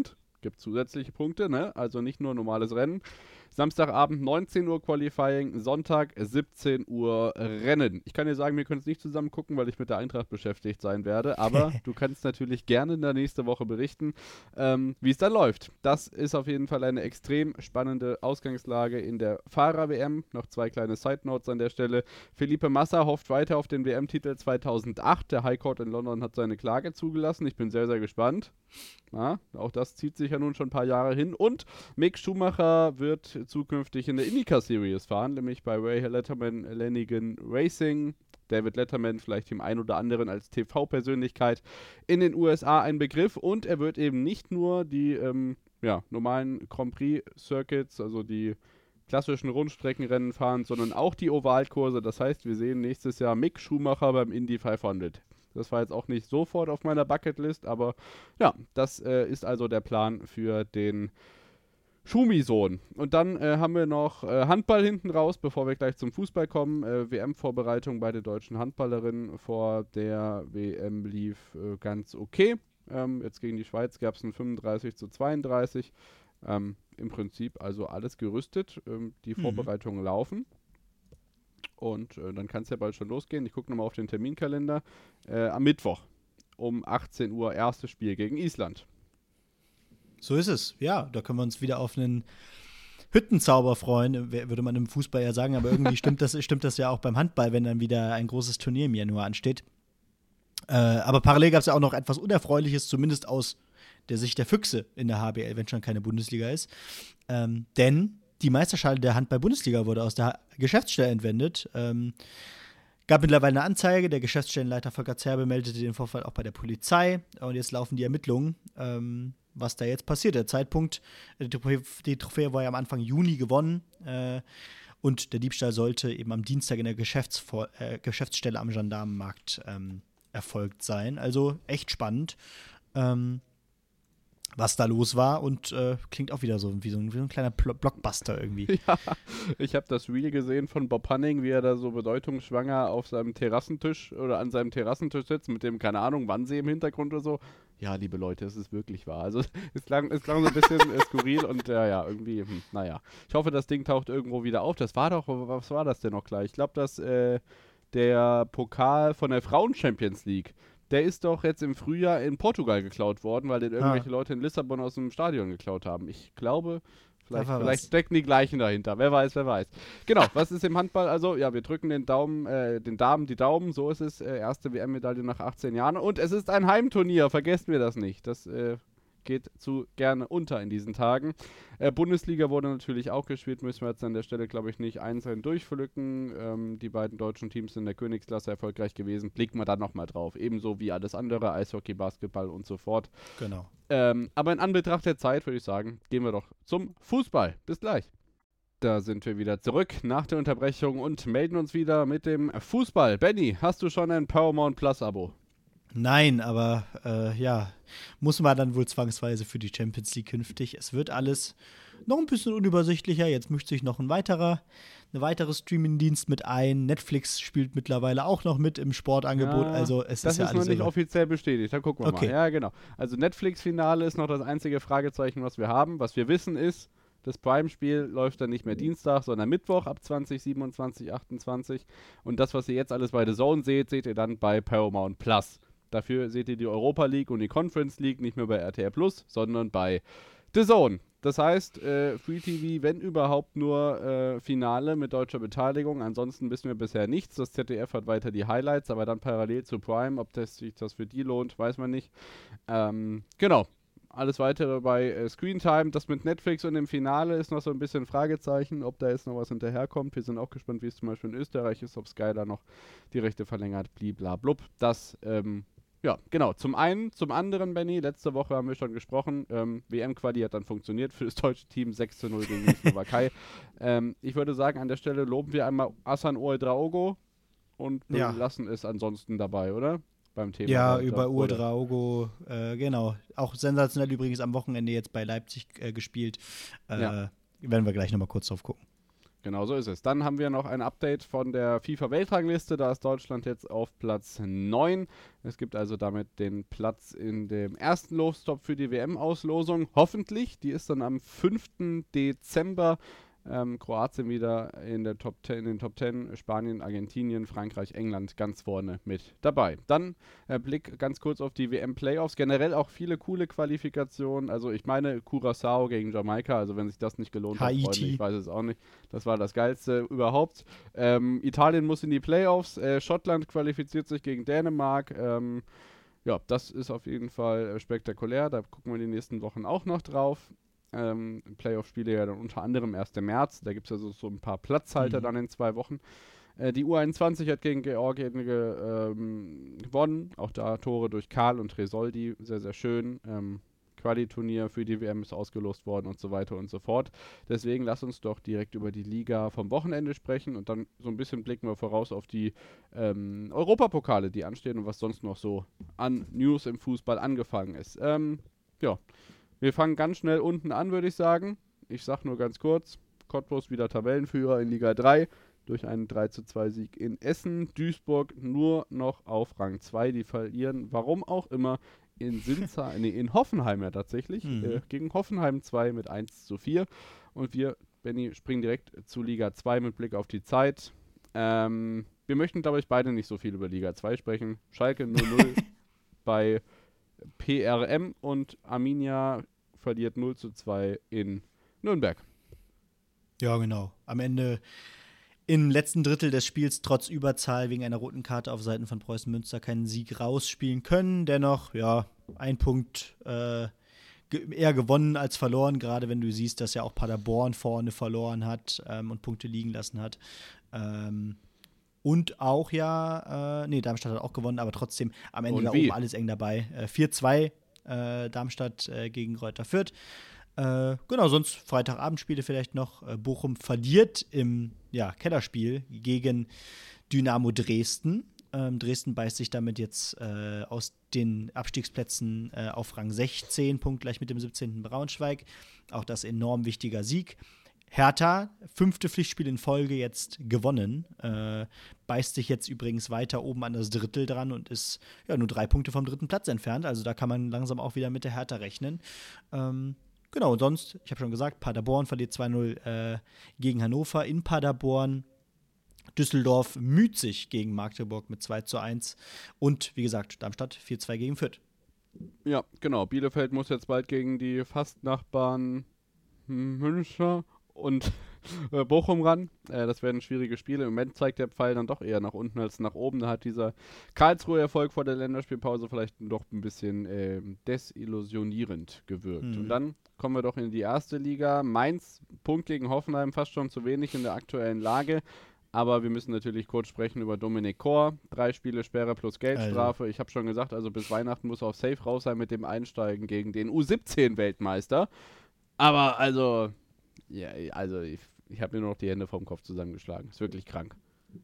gibt zusätzliche Punkte, ne? Also nicht nur normales Rennen. Samstagabend neunzehn Uhr Qualifying, Sonntag siebzehn Uhr Rennen. Ich kann dir sagen, wir können es nicht zusammen gucken, weil ich mit der Eintracht beschäftigt sein werde, aber du kannst natürlich gerne in der nächsten Woche berichten, ähm, wie es dann läuft. Das ist auf jeden Fall eine extrem spannende Ausgangslage in der Fahrer-W M. Noch zwei kleine Side-Notes an der Stelle. Felipe Massa hofft weiter auf den W M-Titel zweitausendacht. Der High Court in London hat seine Klage zugelassen. Ich bin sehr, sehr gespannt. Ja, auch das zieht sich ja nun schon ein paar Jahre hin. Und Mick Schumacher wird zukünftig in der IndyCar Series fahren, nämlich bei Ray Letterman Lanigan Racing. David Letterman vielleicht dem einen oder anderen als T V-Persönlichkeit in den U S A ein Begriff. Und er wird eben nicht nur die ähm, ja, normalen Grand Prix-Circuits, also die klassischen Rundstreckenrennen fahren, sondern auch die Ovalkurse. Das heißt, wir sehen nächstes Jahr Mick Schumacher beim Indy fünfhundert. Das war jetzt auch nicht sofort auf meiner Bucketlist, aber ja, das äh, ist also der Plan für den Schumi-Sohn. Und dann äh, haben wir noch äh, Handball hinten raus, bevor wir gleich zum Fußball kommen. Äh, W M-Vorbereitung bei den deutschen Handballerinnen vor der W M lief äh, ganz okay. Ähm, jetzt gegen die Schweiz gab es ein fünfunddreißig zu zweiunddreißig. Ähm, Im Prinzip also alles gerüstet. Ähm, die mhm. Vorbereitungen laufen. Und äh, dann kann es ja bald schon losgehen. Ich gucke nochmal auf den Terminkalender. Äh, am Mittwoch um achtzehn Uhr erstes Spiel gegen Island. So ist es. Ja, da können wir uns wieder auf einen Hüttenzauber freuen, würde man im Fußball ja sagen. Aber irgendwie stimmt das, stimmt das ja auch beim Handball, wenn dann wieder ein großes Turnier im Januar ansteht. Äh, aber parallel gab es ja auch noch etwas Unerfreuliches, zumindest aus der Sicht der Füchse in der H B L, wenn schon keine Bundesliga ist. Ähm, denn die Meisterschale der Handball-Bundesliga wurde aus der Geschäftsstelle entwendet. Ähm, gab mittlerweile eine Anzeige. Der Geschäftsstellenleiter Volker Zerbe meldete den Vorfall auch bei der Polizei. Und jetzt laufen die Ermittlungen, ähm, was da jetzt passiert. Der Zeitpunkt, die Trophäe, die Trophäe war ja am Anfang Juni gewonnen. Äh, und der Diebstahl sollte eben am Dienstag in der Geschäftsvor- äh, Geschäftsstelle am Gendarmenmarkt ähm, erfolgt sein. Also echt spannend. Ähm, was da los war und äh, klingt auch wieder so wie so ein, wie so ein kleiner Pl- Blockbuster irgendwie. Ja, ich habe das Reel gesehen von Bob Hanning, wie er da so bedeutungsschwanger auf seinem Terrassentisch oder an seinem Terrassentisch sitzt mit dem, keine Ahnung, Wannsee im Hintergrund oder so. Ja, liebe Leute, es ist wirklich wahr. Also es klang, es klang so ein bisschen äh, skurril und äh, ja, irgendwie, hm, naja. Ich hoffe, das Ding taucht irgendwo wieder auf. Das war doch, was war das denn noch gleich? Ich glaube, dass äh, der Pokal von der Frauen-Champions League, der ist doch jetzt im Frühjahr in Portugal geklaut worden, weil den irgendwelche ah. Leute in Lissabon aus dem Stadion geklaut haben. Ich glaube, vielleicht, vielleicht stecken die Gleichen dahinter. Wer weiß, wer weiß. Genau, was ist im Handball? Also, ja, wir drücken den Daumen, äh, den Damen die Daumen. So ist es. Äh, erste W M-Medaille nach achtzehn Jahren. Und es ist ein Heimturnier. Vergessen wir das nicht. Das äh, geht zu gerne unter in diesen Tagen. Äh, Bundesliga wurde natürlich auch gespielt, müssen wir jetzt an der Stelle, glaube ich, nicht einzeln durchpflücken. Ähm, die beiden deutschen Teams sind in der Königsklasse erfolgreich gewesen. Blicken wir da nochmal drauf. Ebenso wie alles andere, Eishockey, Basketball und so fort. Genau. Ähm, aber in Anbetracht der Zeit, würde ich sagen, gehen wir doch zum Fußball. Bis gleich. Da sind wir wieder zurück nach der Unterbrechung und melden uns wieder mit dem Fußball. Benny, hast du schon ein Paramount Plus Abo? Nein, aber äh, ja, muss man dann wohl zwangsweise für die Champions League künftig. Es wird alles noch ein bisschen unübersichtlicher. Jetzt mischt sich noch ein weiterer, eine weitere Streaming-Dienst mit ein. Netflix spielt mittlerweile auch noch mit im Sportangebot. Ja, also es das ist ja ist alles noch nicht über- offiziell bestätigt. Da gucken wir Okay. mal. Ja, genau. Also Netflix-Finale ist noch das einzige Fragezeichen, was wir haben. Was wir wissen ist, das Prime-Spiel läuft dann nicht mehr Dienstag, sondern Mittwoch ab zwanzig, siebenundzwanzig, achtundzwanzig. Und das, was ihr jetzt alles bei The Zone seht, seht ihr dann bei Paramount Plus. Dafür seht ihr die Europa League und die Conference League nicht mehr bei R T L Plus, sondern bei The Zone. Das heißt, äh, Free T V, wenn überhaupt nur äh, Finale mit deutscher Beteiligung. Ansonsten wissen wir bisher nichts. Das Z D F hat weiter die Highlights, aber dann parallel zu Prime. Ob das sich das für die lohnt, weiß man nicht. Ähm, genau. Alles weitere bei äh, Screentime. Das mit Netflix und dem Finale ist noch so ein bisschen Fragezeichen, ob da jetzt noch was hinterherkommt. Wir sind auch gespannt, wie es zum Beispiel in Österreich ist, ob Sky da noch die Rechte verlängert, bliblablub. Das, ähm, ja, genau. Zum einen, zum anderen, Benny, letzte Woche haben wir schon gesprochen, ähm, W M-Quali hat dann funktioniert für das deutsche Team, sechs zu null gegen die Slowakei. ähm, ich würde sagen, an der Stelle loben wir einmal Asan Ouedraogo und Ja. lassen es ansonsten dabei, oder? Beim Thema. Ja, da- über da wurde- Ouedraogo, äh, genau. Auch sensationell übrigens am Wochenende jetzt bei Leipzig äh, gespielt. Äh, Ja. Werden wir gleich nochmal kurz drauf gucken. Genau so ist es. Dann haben wir noch ein Update von der FIFA-Weltrangliste. Da ist Deutschland jetzt auf Platz neun. Es gibt also damit den Platz in dem ersten Lostop für die W M-Auslosung. Hoffentlich. Die ist dann am fünften Dezember. Ähm, Kroatien wieder in, der Top zehn, in den Top zehn, Spanien, Argentinien, Frankreich, England ganz vorne mit dabei. Dann äh, Blick ganz kurz auf die W M-Playoffs. Generell auch viele coole Qualifikationen. Also ich meine Curaçao gegen Jamaika, also wenn sich das nicht gelohnt Haiti. hat, Freunde, ich weiß es auch nicht. Das war das Geilste überhaupt. Ähm, Italien muss in die Playoffs. Äh, Schottland qualifiziert sich gegen Dänemark. Ähm, ja, das ist auf jeden Fall äh, spektakulär. Da gucken wir die nächsten Wochen auch noch drauf. Ähm, Playoff-Spiele ja dann unter anderem erst im März. Da gibt es ja so, so ein paar Platzhalter mhm. dann in zwei Wochen. Äh, die U einundzwanzig hat gegen Georgien ge, ähm, gewonnen. Auch da Tore durch Karl und Tresoldi. Sehr, sehr schön. Ähm, Quali-Turnier für die W M ist ausgelost worden und so weiter und so fort. Deswegen lass uns doch direkt über die Liga vom Wochenende sprechen und dann so ein bisschen blicken wir voraus auf die ähm, Europapokale, die anstehen und was sonst noch so an News im Fußball angefangen ist. Ähm, ja, wir fangen ganz schnell unten an, würde ich sagen. Ich sag nur ganz kurz, Cottbus wieder Tabellenführer in Liga drei durch einen drei zu zwei Sieg in Essen. Duisburg nur noch auf Rang zwei, die verlieren, warum auch immer, in Sinza, nee, in Hoffenheim ja tatsächlich, mhm. äh, gegen Hoffenheim zwei mit eins zu vier. Und wir, Benni, springen direkt zu Liga zwei mit Blick auf die Zeit. Ähm, wir möchten, glaube ich, beide nicht so viel über Liga zwei sprechen. Schalke null null bei P R M und Arminia verliert null zu zwei in Nürnberg. Ja, genau. Am Ende im letzten Drittel des Spiels trotz Überzahl wegen einer roten Karte auf Seiten von Preußen Münster keinen Sieg rausspielen können. Dennoch, ja, ein Punkt äh, ge- eher gewonnen als verloren, gerade wenn du siehst, dass ja auch Paderborn vorne verloren hat ähm, und Punkte liegen lassen hat. Ähm, und auch ja, äh, nee, Darmstadt hat auch gewonnen, aber trotzdem am Ende und da wie? oben alles eng dabei. Äh, vier zwei äh, Darmstadt äh, gegen Greuther Fürth. Äh, genau, sonst Freitagabendspiele vielleicht noch. Äh, Bochum verliert im ja, Kellerspiel gegen Dynamo Dresden. Ähm, Dresden beißt sich damit jetzt äh, aus den Abstiegsplätzen äh, auf Rang sechzehn, punktgleich mit dem siebzehnten Braunschweig. Auch das enorm wichtiger Sieg. Hertha, fünfte Pflichtspiel in Folge jetzt gewonnen. Äh, beißt sich jetzt übrigens weiter oben an das Drittel dran und ist ja nur drei Punkte vom dritten Platz entfernt. Also da kann man langsam auch wieder mit der Hertha rechnen. Ähm, Genau, und sonst, ich habe schon gesagt, Paderborn verliert zwei null äh, gegen Hannover in Paderborn. Düsseldorf müht sich gegen Magdeburg mit zwei zu eins. Und wie gesagt, Darmstadt vier zwei gegen Fürth. Ja, genau. Bielefeld muss jetzt bald gegen die Fastnachbarn Münster und äh, Bochum ran. Äh, das werden schwierige Spiele. Im Moment zeigt der Pfeil dann doch eher nach unten als nach oben. Da hat dieser Karlsruhe-Erfolg vor der Länderspielpause vielleicht doch ein bisschen äh, desillusionierend gewirkt. Mhm. Und dann kommen wir doch in die erste Liga. Mainz, Punkt gegen Hoffenheim, fast schon zu wenig in der aktuellen Lage. Aber wir müssen natürlich kurz sprechen über Dominik Kor. Drei Spiele Sperre plus Geldstrafe. Also. Ich habe schon gesagt, also bis Weihnachten muss er auf Safe raus sein mit dem Einsteigen gegen den U siebzehn Weltmeister. Aber also, ja, also ich, ich habe mir nur noch die Hände vom Kopf zusammengeschlagen. Ist wirklich krank.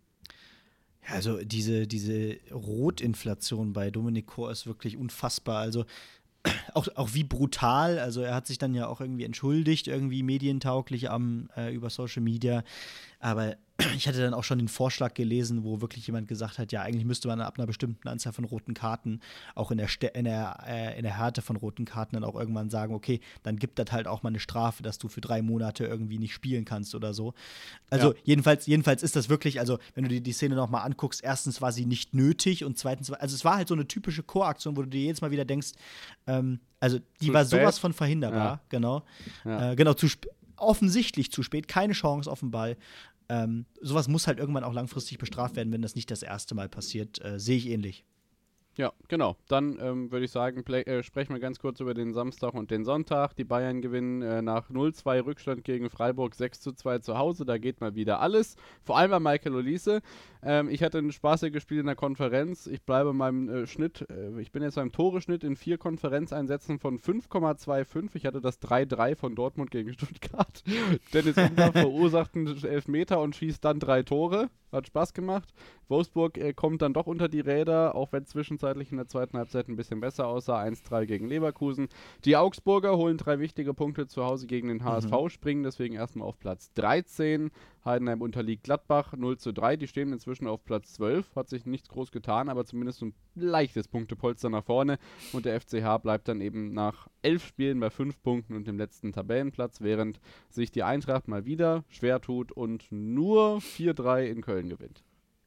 Ja, also diese, diese Rotinflation bei Dominik Kor ist wirklich unfassbar. Also Auch, auch wie brutal, also er hat sich dann ja auch irgendwie entschuldigt, irgendwie medientauglich am, äh, über Social Media, aber ich hatte dann auch schon den Vorschlag gelesen, wo wirklich jemand gesagt hat, ja, eigentlich müsste man ab einer bestimmten Anzahl von roten Karten, auch in der, Ste- in der, äh, in der Härte von roten Karten dann auch irgendwann sagen, okay, dann gibt das halt auch mal eine Strafe, dass du für drei Monate irgendwie nicht spielen kannst oder so. Also ja. jedenfalls, jedenfalls ist das wirklich, also wenn du dir die Szene nochmal anguckst, erstens war sie nicht nötig und zweitens, war, also es war halt so eine typische Choraktion, wo du dir jedes Mal wieder denkst, ähm, also die zu war spät. Sowas von verhinderbar, ja. genau. Ja. Äh, genau, zu sp- offensichtlich zu spät, keine Chance auf den Ball. Ähm, sowas muss halt irgendwann auch langfristig bestraft werden, wenn das nicht das erste Mal passiert. Äh, sehe ich ähnlich. Ja, genau. Dann ähm, würde ich sagen, play, äh, sprechen wir ganz kurz über den Samstag und den Sonntag. Die Bayern gewinnen äh, nach null zwei Rückstand gegen Freiburg sechs zu zwei zu Hause. Da geht mal wieder alles. Vor allem bei Michael Olise. Ähm, ich hatte ein spaßiges Spiel in der Konferenz. Ich bleibe meinem äh, Schnitt. Äh, ich bin jetzt beim Toreschnitt in vier Konferenzeinsätzen von fünf Komma fünfundzwanzig. Ich hatte das drei drei von Dortmund gegen Stuttgart. Dennis Undaff verursacht einen Elfmeter und schießt dann drei Tore. Hat Spaß gemacht. Wolfsburg äh, kommt dann doch unter die Räder, auch wenn zwischenzeitlich in der zweiten Halbzeit ein bisschen besser aussah. eins drei gegen Leverkusen. Die Augsburger holen drei wichtige Punkte zu Hause gegen den H S V, mhm. springen deswegen erstmal auf Platz dreizehn. Heidenheim unterliegt Gladbach null zu drei. Die stehen inzwischen auf Platz zwölf. Hat sich nichts groß getan, aber zumindest ein leichtes Punktepolster nach vorne. Und der F C H bleibt dann eben nach elf Spielen bei fünf Punkten und dem letzten Tabellenplatz, während sich die Eintracht mal wieder schwer tut und nur vier drei in Köln gewinnt.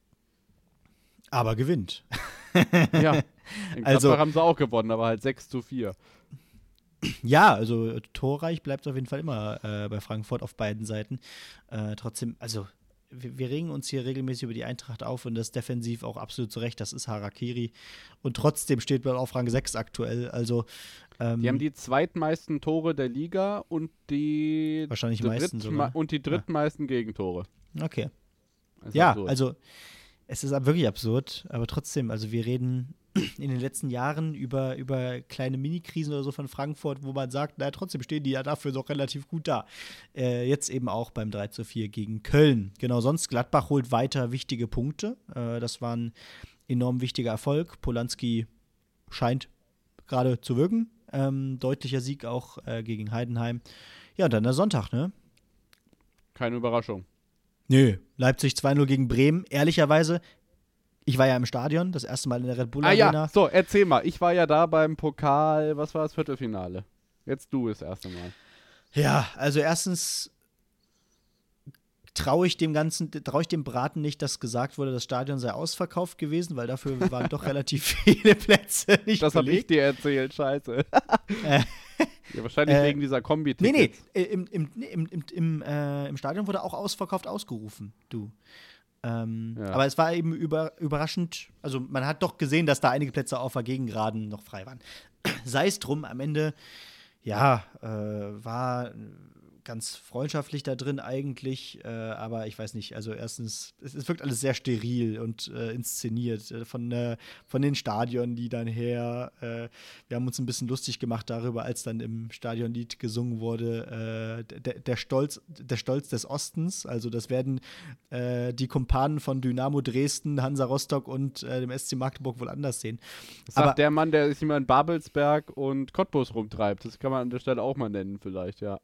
Aber gewinnt. Ja, in Gladbach Also- haben sie auch gewonnen, aber halt sechs zu vier. Ja, also torreich bleibt es auf jeden Fall immer äh, bei Frankfurt auf beiden Seiten. Äh, trotzdem, also wir, wir regen uns hier regelmäßig über die Eintracht auf und das defensiv auch absolut zu Recht. Das ist Harakiri. Und trotzdem steht man auf Rang sechs aktuell. Also ähm, Die haben die zweitmeisten Tore der Liga und die Wahrscheinlich die meisten drittma- sogar. und die drittmeisten Gegentore. okay. Das ist Ja, absurd. also es ist ab- wirklich absurd, aber trotzdem, also wir reden in den letzten Jahren über, über kleine Mini-Krisen oder so von Frankfurt, wo man sagt, naja, trotzdem stehen die ja dafür doch relativ gut da. Äh, jetzt eben auch beim drei zu vier gegen Köln. Genau, sonst Gladbach holt weiter wichtige Punkte. Äh, das war ein enorm wichtiger Erfolg. Polanski scheint gerade zu wirken. Ähm, deutlicher Sieg auch äh, gegen Heidenheim. Ja, und dann der Sonntag, ne? Keine Überraschung. Nö, Leipzig zwei null gegen Bremen. Ehrlicherweise, ich war ja im Stadion, das erste Mal in der Red Bull Ah Arena. ja, so, erzähl mal. Ich war ja da beim Pokal, was war das Viertelfinale? Jetzt du das erste Mal. Ja, also erstens traue ich dem Ganzen, traue ich dem Braten nicht, dass gesagt wurde, das Stadion sei ausverkauft gewesen, weil dafür waren doch relativ viele Plätze nicht Das habe ich belegt. dir erzählt, scheiße. Äh, Ja, wahrscheinlich äh, wegen dieser Nee, Kombi-Tickets. nee, äh, im, im, nee, im, im, im, äh, im Stadion wurde auch ausverkauft ausgerufen, du. Ähm, Ja. Aber es war eben über, überraschend, also man hat doch gesehen, dass da einige Plätze auf der Gegengeraden noch frei waren. Sei es drum, am Ende, ja, äh, war ganz freundschaftlich da drin eigentlich, äh, aber ich weiß nicht, also erstens, es, es wirkt alles sehr steril und äh, inszeniert äh, von, äh, von den Stadionliedern her. Äh, wir haben uns ein bisschen lustig gemacht darüber, als dann im Stadionlied gesungen wurde, äh, der, der, Stolz, der Stolz des Ostens, also das werden äh, die Kumpanen von Dynamo Dresden, Hansa Rostock und äh, dem S C Magdeburg wohl anders sehen. Das sagt aber- der Mann, der sich immer in Babelsberg und Cottbus rumtreibt. Das kann man an der Stelle auch mal nennen vielleicht, ja.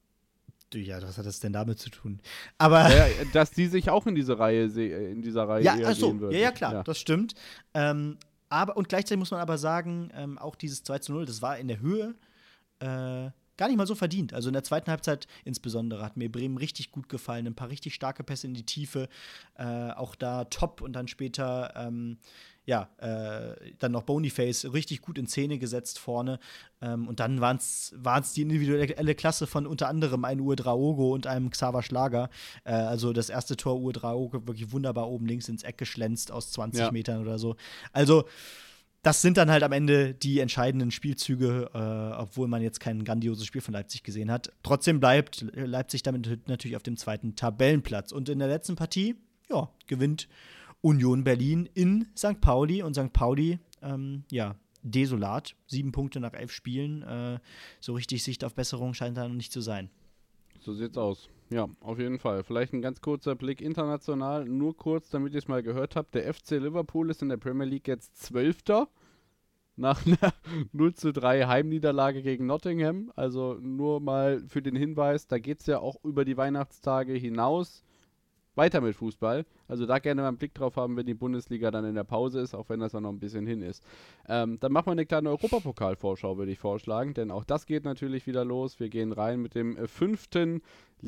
Ja, was hat das denn damit zu tun? Aber ja, ja, dass die sich auch in diese Reihe se- in dieser Reihe ja, eher ach so, sehen würden. ja, ja, klar, Ja. das stimmt. Ähm, aber, und gleichzeitig muss man aber sagen, ähm, auch dieses zwei zu null, das war in der Höhe äh, gar nicht mal so verdient. Also in der zweiten Halbzeit insbesondere hat mir Bremen richtig gut gefallen. Ein paar richtig starke Pässe in die Tiefe, äh, auch da top und dann später, ähm, ja, äh, dann noch Boniface richtig gut in Szene gesetzt vorne. Ähm, und dann waren es die individuelle Klasse von unter anderem einem Uedraogo und einem Xaver Schlager. Äh, also das erste Tor Uedraogo wirklich wunderbar oben links ins Eck geschlänzt aus zwanzig Ja. Metern oder so. Also das sind dann halt am Ende die entscheidenden Spielzüge, äh, obwohl man jetzt kein grandioses Spiel von Leipzig gesehen hat. Trotzdem bleibt Leipzig damit natürlich auf dem zweiten Tabellenplatz. Und in der letzten Partie, ja, gewinnt Union Berlin in Sankt Pauli. Und Sankt Pauli, ähm, ja, desolat. Sieben Punkte nach elf Spielen. Äh, so richtig Sicht auf Besserung scheint da noch nicht zu sein. So sieht's aus. Ja, auf jeden Fall. Vielleicht ein ganz kurzer Blick international. Nur kurz, damit ihr es mal gehört habt. Der F C Liverpool ist in der Premier League jetzt Zwölfter. Nach einer null zu drei Heimniederlage gegen Nottingham. Also nur mal für den Hinweis, da geht es ja auch über die Weihnachtstage hinaus weiter mit Fußball. Also da gerne mal einen Blick drauf haben, wenn die Bundesliga dann in der Pause ist, auch wenn das dann noch ein bisschen hin ist. Ähm, dann machen wir eine kleine Europapokal-Vorschau, würde ich vorschlagen, denn auch das geht natürlich wieder los. Wir gehen rein mit dem äh, fünften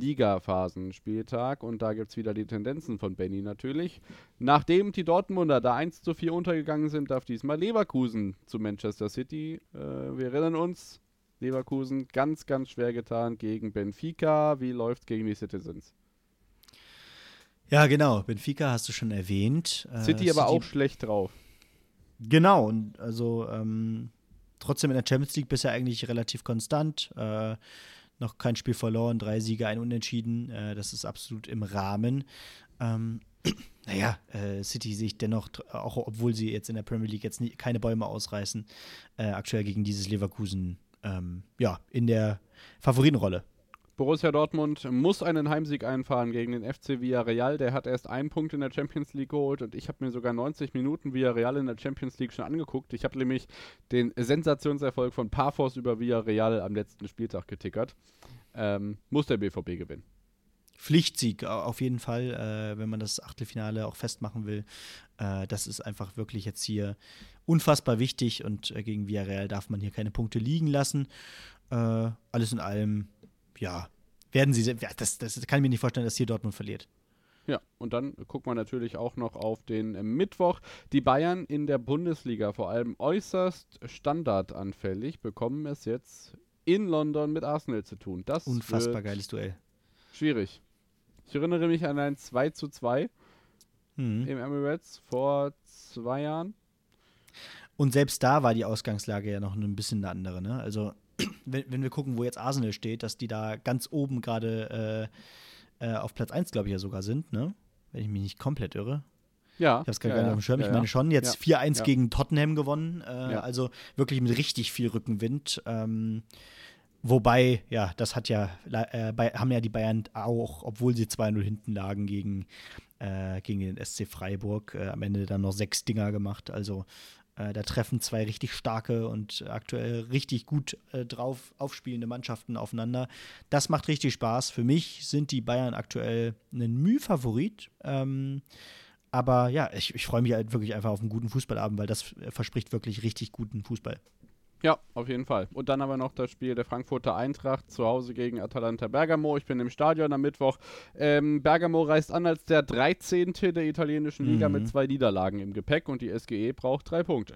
Liga-Phasenspieltag und da gibt es wieder die Tendenzen von Benny natürlich. Nachdem die Dortmunder da eins zu vier untergegangen sind, darf diesmal Leverkusen zu Manchester City. Äh, wir erinnern uns, Leverkusen ganz, ganz schwer getan gegen Benfica. Wie läuft's gegen die Citizens? Ja, genau. Benfica hast du schon erwähnt. Äh, City aber auch schlecht drauf. Genau, und also ähm, trotzdem in der Champions League bisher eigentlich relativ konstant. Äh, noch kein Spiel verloren, drei Siege, ein Unentschieden. Äh, das ist absolut im Rahmen. Ähm, naja, äh, City sehe ich dennoch, auch obwohl sie jetzt in der Premier League jetzt nie, keine Bäume ausreißen, äh, aktuell gegen dieses Leverkusen ähm, ja, in der Favoritenrolle. Borussia Dortmund muss einen Heimsieg einfahren gegen den F C Villarreal. Der hat erst einen Punkt in der Champions League geholt und ich habe mir sogar neunzig Minuten Villarreal in der Champions League schon angeguckt. Ich habe nämlich den Sensationserfolg von Pafos über Villarreal am letzten Spieltag getickert. Ähm, muss der B V B gewinnen. Pflichtsieg auf jeden Fall, äh, wenn man das Achtelfinale auch festmachen will. Äh, das ist einfach wirklich jetzt hier unfassbar wichtig und äh, gegen Villarreal darf man hier keine Punkte liegen lassen. Äh, alles in allem, ja, werden sie, ja, das, das kann ich mir nicht vorstellen, dass hier Dortmund verliert. Ja, und dann guckt man natürlich auch noch auf den äh, Mittwoch. Die Bayern in der Bundesliga, vor allem äußerst standardanfällig, bekommen es jetzt in London mit Arsenal zu tun. Das Unfassbar geiles Duell. Schwierig. Ich erinnere mich an ein zwei zu zwei mhm. im Emirates vor zwei Jahren. Und selbst da war die Ausgangslage ja noch ein bisschen eine andere. Ne? Also, wenn, wenn wir gucken, wo jetzt Arsenal steht, dass die da ganz oben gerade äh, äh, auf Platz eins, glaube ich, ja sogar sind, ne? Wenn ich mich nicht komplett irre. Ja. Ich habe es gerade ja, gar nicht ja. auf dem Schirm. Ja, Ich meine schon, jetzt ja. vier eins ja. gegen Tottenham gewonnen. Äh, ja. Also wirklich mit richtig viel Rückenwind. Ähm, Wobei, ja, das hat ja, äh, bei, haben ja die Bayern auch, obwohl sie zwei null hinten lagen gegen, äh, gegen den S C Freiburg, äh, am Ende dann noch sechs Dinger gemacht. Also äh, da treffen zwei richtig starke und aktuell richtig gut äh, drauf aufspielende Mannschaften aufeinander. Das macht richtig Spaß. Für mich sind die Bayern aktuell ein Mühe-Favorit. Ähm, aber ja, ich, ich freue mich halt wirklich einfach auf einen guten Fußballabend, weil das verspricht wirklich richtig guten Fußball. Ja, auf jeden Fall. Und dann aber noch das Spiel der Frankfurter Eintracht zu Hause gegen Atalanta Bergamo. Ich bin im Stadion am Mittwoch. Ähm, Bergamo reist an als der dreizehnte der italienischen Liga mhm. mit zwei Niederlagen im Gepäck und die S G E braucht drei Punkte.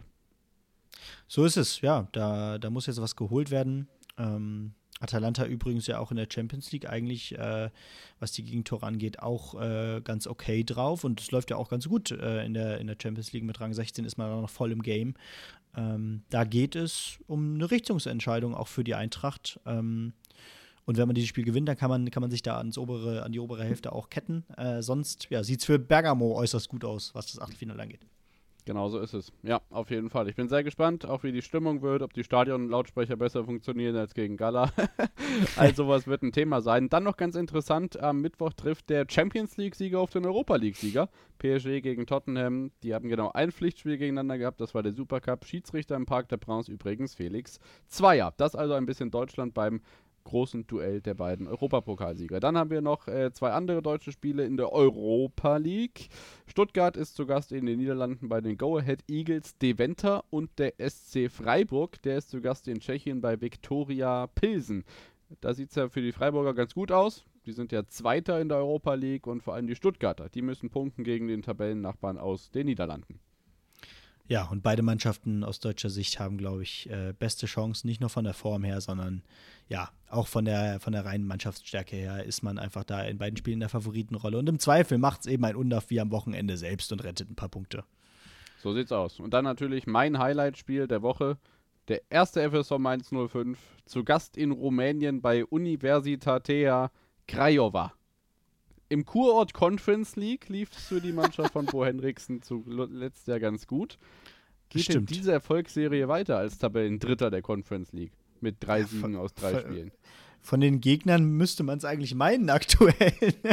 So ist es, ja. Da, da muss jetzt was geholt werden. Ähm, Atalanta übrigens ja auch in der Champions League eigentlich, äh, was die Gegentore angeht, auch äh, ganz okay drauf. Und es läuft ja auch ganz gut äh, in, der, in der Champions League. Mit Rang sechzehn ist man noch voll im Game. Ähm, da geht es um eine Richtungsentscheidung auch für die Eintracht. Ähm, und wenn man dieses Spiel gewinnt, dann kann man, kann man sich da ans obere, an die obere Hälfte auch ketten. Äh, sonst ja, sieht es für Bergamo äußerst gut aus, was das Achtelfinale angeht. Genau so ist es. Ja, auf jeden Fall. Ich bin sehr gespannt, auch wie die Stimmung wird, ob die Stadionlautsprecher besser funktionieren als gegen Gala. Also sowas wird ein Thema sein. Dann noch ganz interessant, am Mittwoch trifft der Champions League-Sieger auf den Europa League-Sieger. P S G gegen Tottenham. Die haben genau ein Pflichtspiel gegeneinander gehabt, das war der Supercup. Schiedsrichter im Parc des Princes übrigens Felix Zweier. Das also ein bisschen Deutschland beim großen Duell der beiden Europapokalsieger. Dann haben wir noch äh, zwei andere deutsche Spiele in der Europa League. Stuttgart ist zu Gast in den Niederlanden bei den Go-Ahead Eagles Deventer und der S C Freiburg, der ist zu Gast in Tschechien bei Viktoria Pilsen. Da sieht es ja für die Freiburger ganz gut aus. Die sind ja Zweiter in der Europa League und vor allem die Stuttgarter, die müssen punkten gegen den Tabellennachbarn aus den Niederlanden. Ja, und beide Mannschaften aus deutscher Sicht haben, glaube ich, äh, beste Chancen, nicht nur von der Form her, sondern ja, auch von der, von der reinen Mannschaftsstärke her ist man einfach da in beiden Spielen in der Favoritenrolle. Und im Zweifel macht es eben ein Undav wie am Wochenende selbst und rettet ein paar Punkte. So sieht's aus. Und dann natürlich mein Highlight-Spiel der Woche, der erste F S V Mainz null fünf, zu Gast in Rumänien bei Universitatea Craiova. Im Kurort Conference League lief es für die Mannschaft von Bo Henriksen zuletzt ja ganz gut. Geht in dieser Erfolgsserie weiter als Tabellendritter der Conference League mit drei ja, Siegen von, aus drei von, Spielen. Von den Gegnern müsste man es eigentlich meinen aktuell.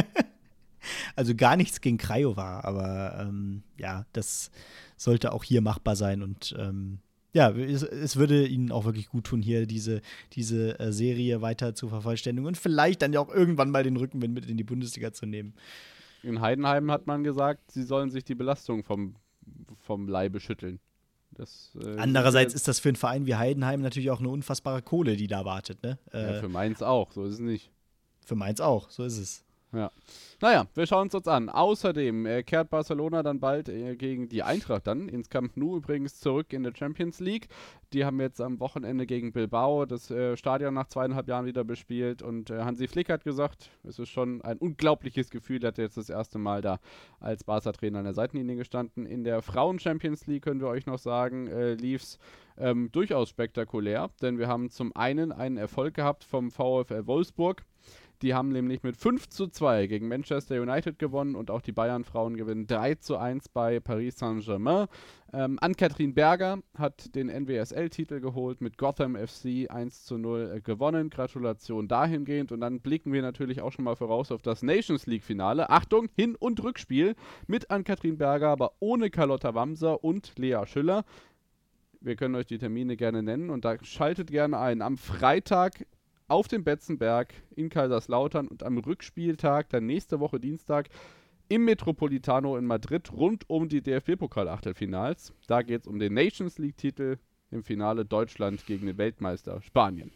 Also gar nichts gegen Craiova, aber ähm, ja, das sollte auch hier machbar sein und ähm, ja, es, es würde ihnen auch wirklich gut tun, hier diese, diese äh, Serie weiter zu vervollständigen und vielleicht dann ja auch irgendwann mal den Rückenwind mit in die Bundesliga zu nehmen. In Heidenheim hat man gesagt, sie sollen sich die Belastung vom, vom Leibe schütteln. Das, äh, Andererseits ist das für einen Verein wie Heidenheim natürlich auch eine unfassbare Kohle, die da wartet. Ne? Äh, ja, für Mainz auch, so ist es nicht. Für Mainz auch, so ist es. Ja. Naja, wir schauen es uns an. Außerdem äh, kehrt Barcelona dann bald äh, gegen die Eintracht dann ins Camp Nou übrigens zurück in der Champions League. Die haben jetzt am Wochenende gegen Bilbao das äh, Stadion nach zweieinhalb Jahren wieder bespielt und äh, Hansi Flick hat gesagt, es ist schon ein unglaubliches Gefühl, er hat jetzt das erste Mal da als Barca-Trainer an der Seitenlinie gestanden. In der Frauen-Champions League, können wir euch noch sagen, äh, lief es ähm, durchaus spektakulär, denn wir haben zum einen einen Erfolg gehabt vom VfL Wolfsburg. Die haben nämlich mit fünf zu zwei gegen Manchester United gewonnen und auch die Bayern-Frauen gewinnen drei zu eins bei Paris Saint-Germain. Ähm, Ann-Kathrin Berger hat den N W S L-Titel geholt, mit Gotham F C eins zu null äh, gewonnen. Gratulation dahingehend. Und dann blicken wir natürlich auch schon mal voraus auf das Nations League-Finale. Achtung, Hin- und Rückspiel mit Ann-Kathrin Berger, aber ohne Carlotta Wamser und Lea Schüller. Wir können euch die Termine gerne nennen und da schaltet gerne ein. Am Freitag auf dem Betzenberg in Kaiserslautern und am Rückspieltag, dann nächste Woche Dienstag, im Metropolitano in Madrid rund um die D F B-Pokal-Achtelfinals. Da geht es um den Nations League-Titel, im Finale Deutschland gegen den Weltmeister Spanien.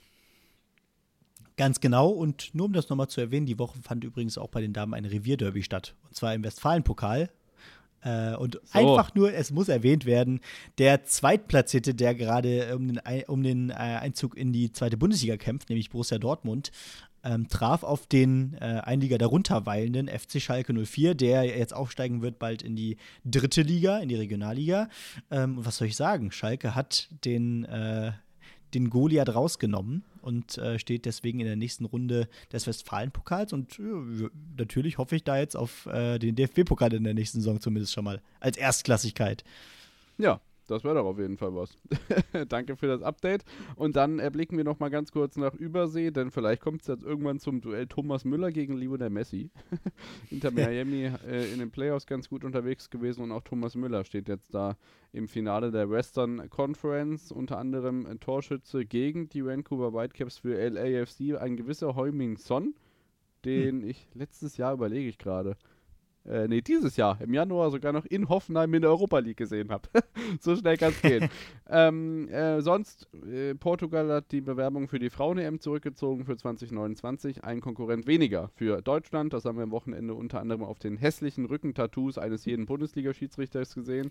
Ganz genau, und nur um das nochmal zu erwähnen, die Woche fand übrigens auch bei den Damen ein Revierderby statt, und zwar im Westfalenpokal. Äh, und so. Einfach nur, es muss erwähnt werden, der Zweitplatzierte, der gerade um den, um den äh, Einzug in die zweite Bundesliga kämpft, nämlich Borussia Dortmund, ähm, traf auf den äh, ein Liga darunter weilenden F C Schalke null vier, der jetzt aufsteigen wird bald in die dritte Liga, in die Regionalliga. Ähm, was soll ich sagen? Schalke hat den äh, den Goliath rausgenommen und äh, steht deswegen in der nächsten Runde des Westfalenpokals, und äh, natürlich hoffe ich da jetzt auf äh, den D F B-Pokal in der nächsten Saison zumindest schon mal als Erstklassigkeit. Ja, das wäre doch auf jeden Fall was. Danke für das Update. Und dann erblicken wir noch mal ganz kurz nach Übersee, denn vielleicht kommt es jetzt irgendwann zum Duell Thomas Müller gegen Lionel Messi. Inter Miami äh, in den Playoffs ganz gut unterwegs gewesen, und auch Thomas Müller steht jetzt da im Finale der Western Conference, unter anderem ein Torschütze gegen die Vancouver Whitecaps für L A F C, ein gewisser Heung-min Son, den hm. ich letztes Jahr, überlege ich gerade, Äh, nee, dieses Jahr, im Januar sogar noch in Hoffenheim in der Europa League gesehen habe. So schnell kann es gehen. ähm, äh, sonst, äh, Portugal hat die Bewerbung für die Frauen-E M zurückgezogen für zwanzig neunundzwanzig. Ein Konkurrent weniger für Deutschland. Das haben wir am Wochenende unter anderem auf den hässlichen Rückentattoos eines jeden Bundesliga-Schiedsrichters gesehen.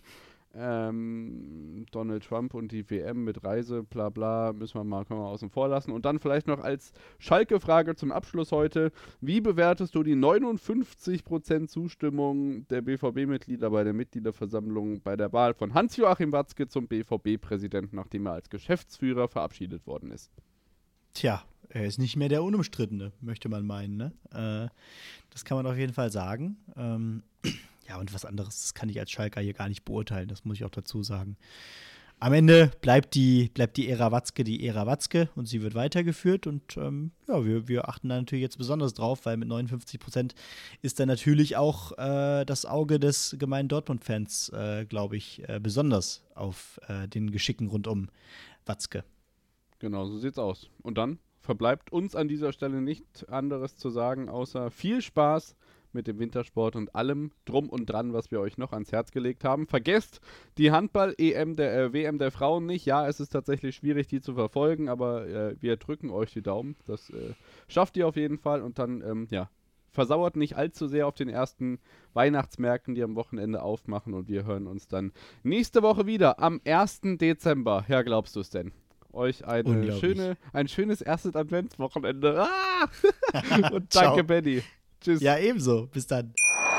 Ähm, Donald Trump und die W M mit Reise, bla bla, müssen wir mal, können wir außen vor lassen. Und dann vielleicht noch als Schalke-Frage zum Abschluss heute: Wie bewertest du die neunundfünfzig Prozent Zustimmung der B V B-Mitglieder bei der Mitgliederversammlung bei der Wahl von Hans-Joachim Watzke zum B V B-Präsidenten, nachdem er als Geschäftsführer verabschiedet worden ist? Tja, er ist nicht mehr der Unumstrittene, möchte man meinen, ne? Äh, das kann man auf jeden Fall sagen. Ähm, ja, und was anderes, das kann ich als Schalker hier gar nicht beurteilen, das muss ich auch dazu sagen. Am Ende bleibt die, bleibt die Ära Watzke die Ära Watzke, und sie wird weitergeführt, und ähm, ja, wir, wir achten da natürlich jetzt besonders drauf, weil mit neunundfünfzig Prozent ist da natürlich auch äh, das Auge des gemeinen Dortmund-Fans, äh, glaube ich, äh, besonders auf äh, den Geschicken rund um Watzke. Genau, so sieht's aus. Und dann verbleibt uns an dieser Stelle nicht anderes zu sagen, außer viel Spaß mit dem Wintersport und allem drum und dran, was wir euch noch ans Herz gelegt haben. Vergesst die Handball-E M der äh, W M der Frauen nicht. Ja, es ist tatsächlich schwierig, die zu verfolgen, aber äh, wir drücken euch die Daumen. Das äh, schafft ihr auf jeden Fall, und dann, ähm, ja, versauert nicht allzu sehr auf den ersten Weihnachtsmärkten, die am Wochenende aufmachen, und wir hören uns dann nächste Woche wieder am ersten Dezember. Ja, glaubst du es denn? Euch eine schöne, ein schönes erstes Adventswochenende. Ah! Und danke, Benny. Tschüss. Ja, ebenso. Bis dann.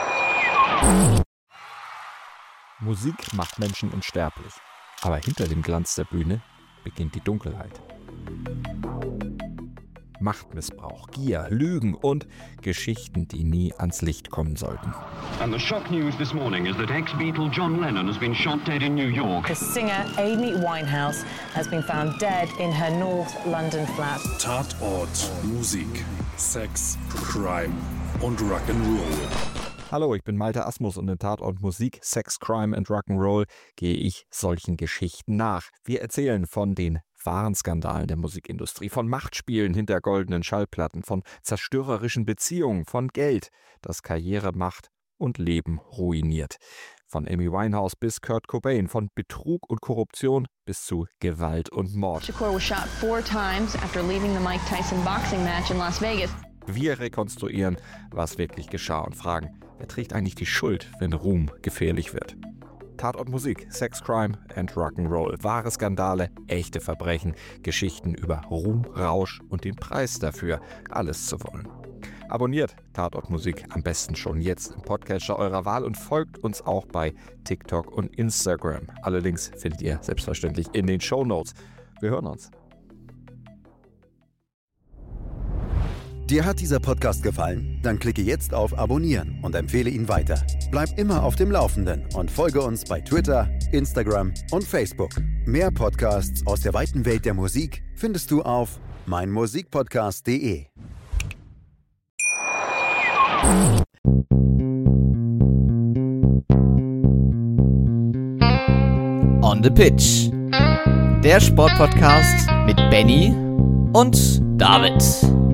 Musik macht Menschen unsterblich. Aber hinter dem Glanz der Bühne beginnt die Dunkelheit. Machtmissbrauch, Gier, Lügen und Geschichten, die nie ans Licht kommen sollten. And the shock news this morning is that ex-Beatle John Lennon has been shot dead in New York. The singer Amy Winehouse has been found dead in her North London flat. Tatort, Musik, Sex, Crime und Rock'n'Roll. Hallo, ich bin Malte Asmus, und in Tatort Musik, Sex, Crime and Rock'n'Roll gehe ich solchen Geschichten nach. Wir erzählen von den wahren Skandalen der Musikindustrie, von Machtspielen hinter goldenen Schallplatten, von zerstörerischen Beziehungen, von Geld, das Karriere macht und Leben ruiniert. Von Amy Winehouse bis Kurt Cobain, von Betrug und Korruption bis zu Gewalt und Mord. Shakur was shot four times after leaving the Mike Tyson boxing match in Las Vegas. Wir rekonstruieren, was wirklich geschah, und fragen, wer trägt eigentlich die Schuld, wenn Ruhm gefährlich wird? Tatort Musik, Sex, Crime and Rock'n'Roll. Wahre Skandale, echte Verbrechen, Geschichten über Ruhm, Rausch und den Preis dafür, alles zu wollen. Abonniert Tatort Musik am besten schon jetzt im Podcatcher eurer Wahl und folgt uns auch bei TikTok und Instagram. Alle Links findet ihr selbstverständlich in den Shownotes. Wir hören uns. Dir hat dieser Podcast gefallen? Dann klicke jetzt auf Abonnieren und empfehle ihn weiter. Bleib immer auf dem Laufenden und folge uns bei Twitter, Instagram und Facebook. Mehr Podcasts aus der weiten Welt der Musik findest du auf meinmusikpodcast punkt de. On the Pitch. Der Sportpodcast mit Benny und David.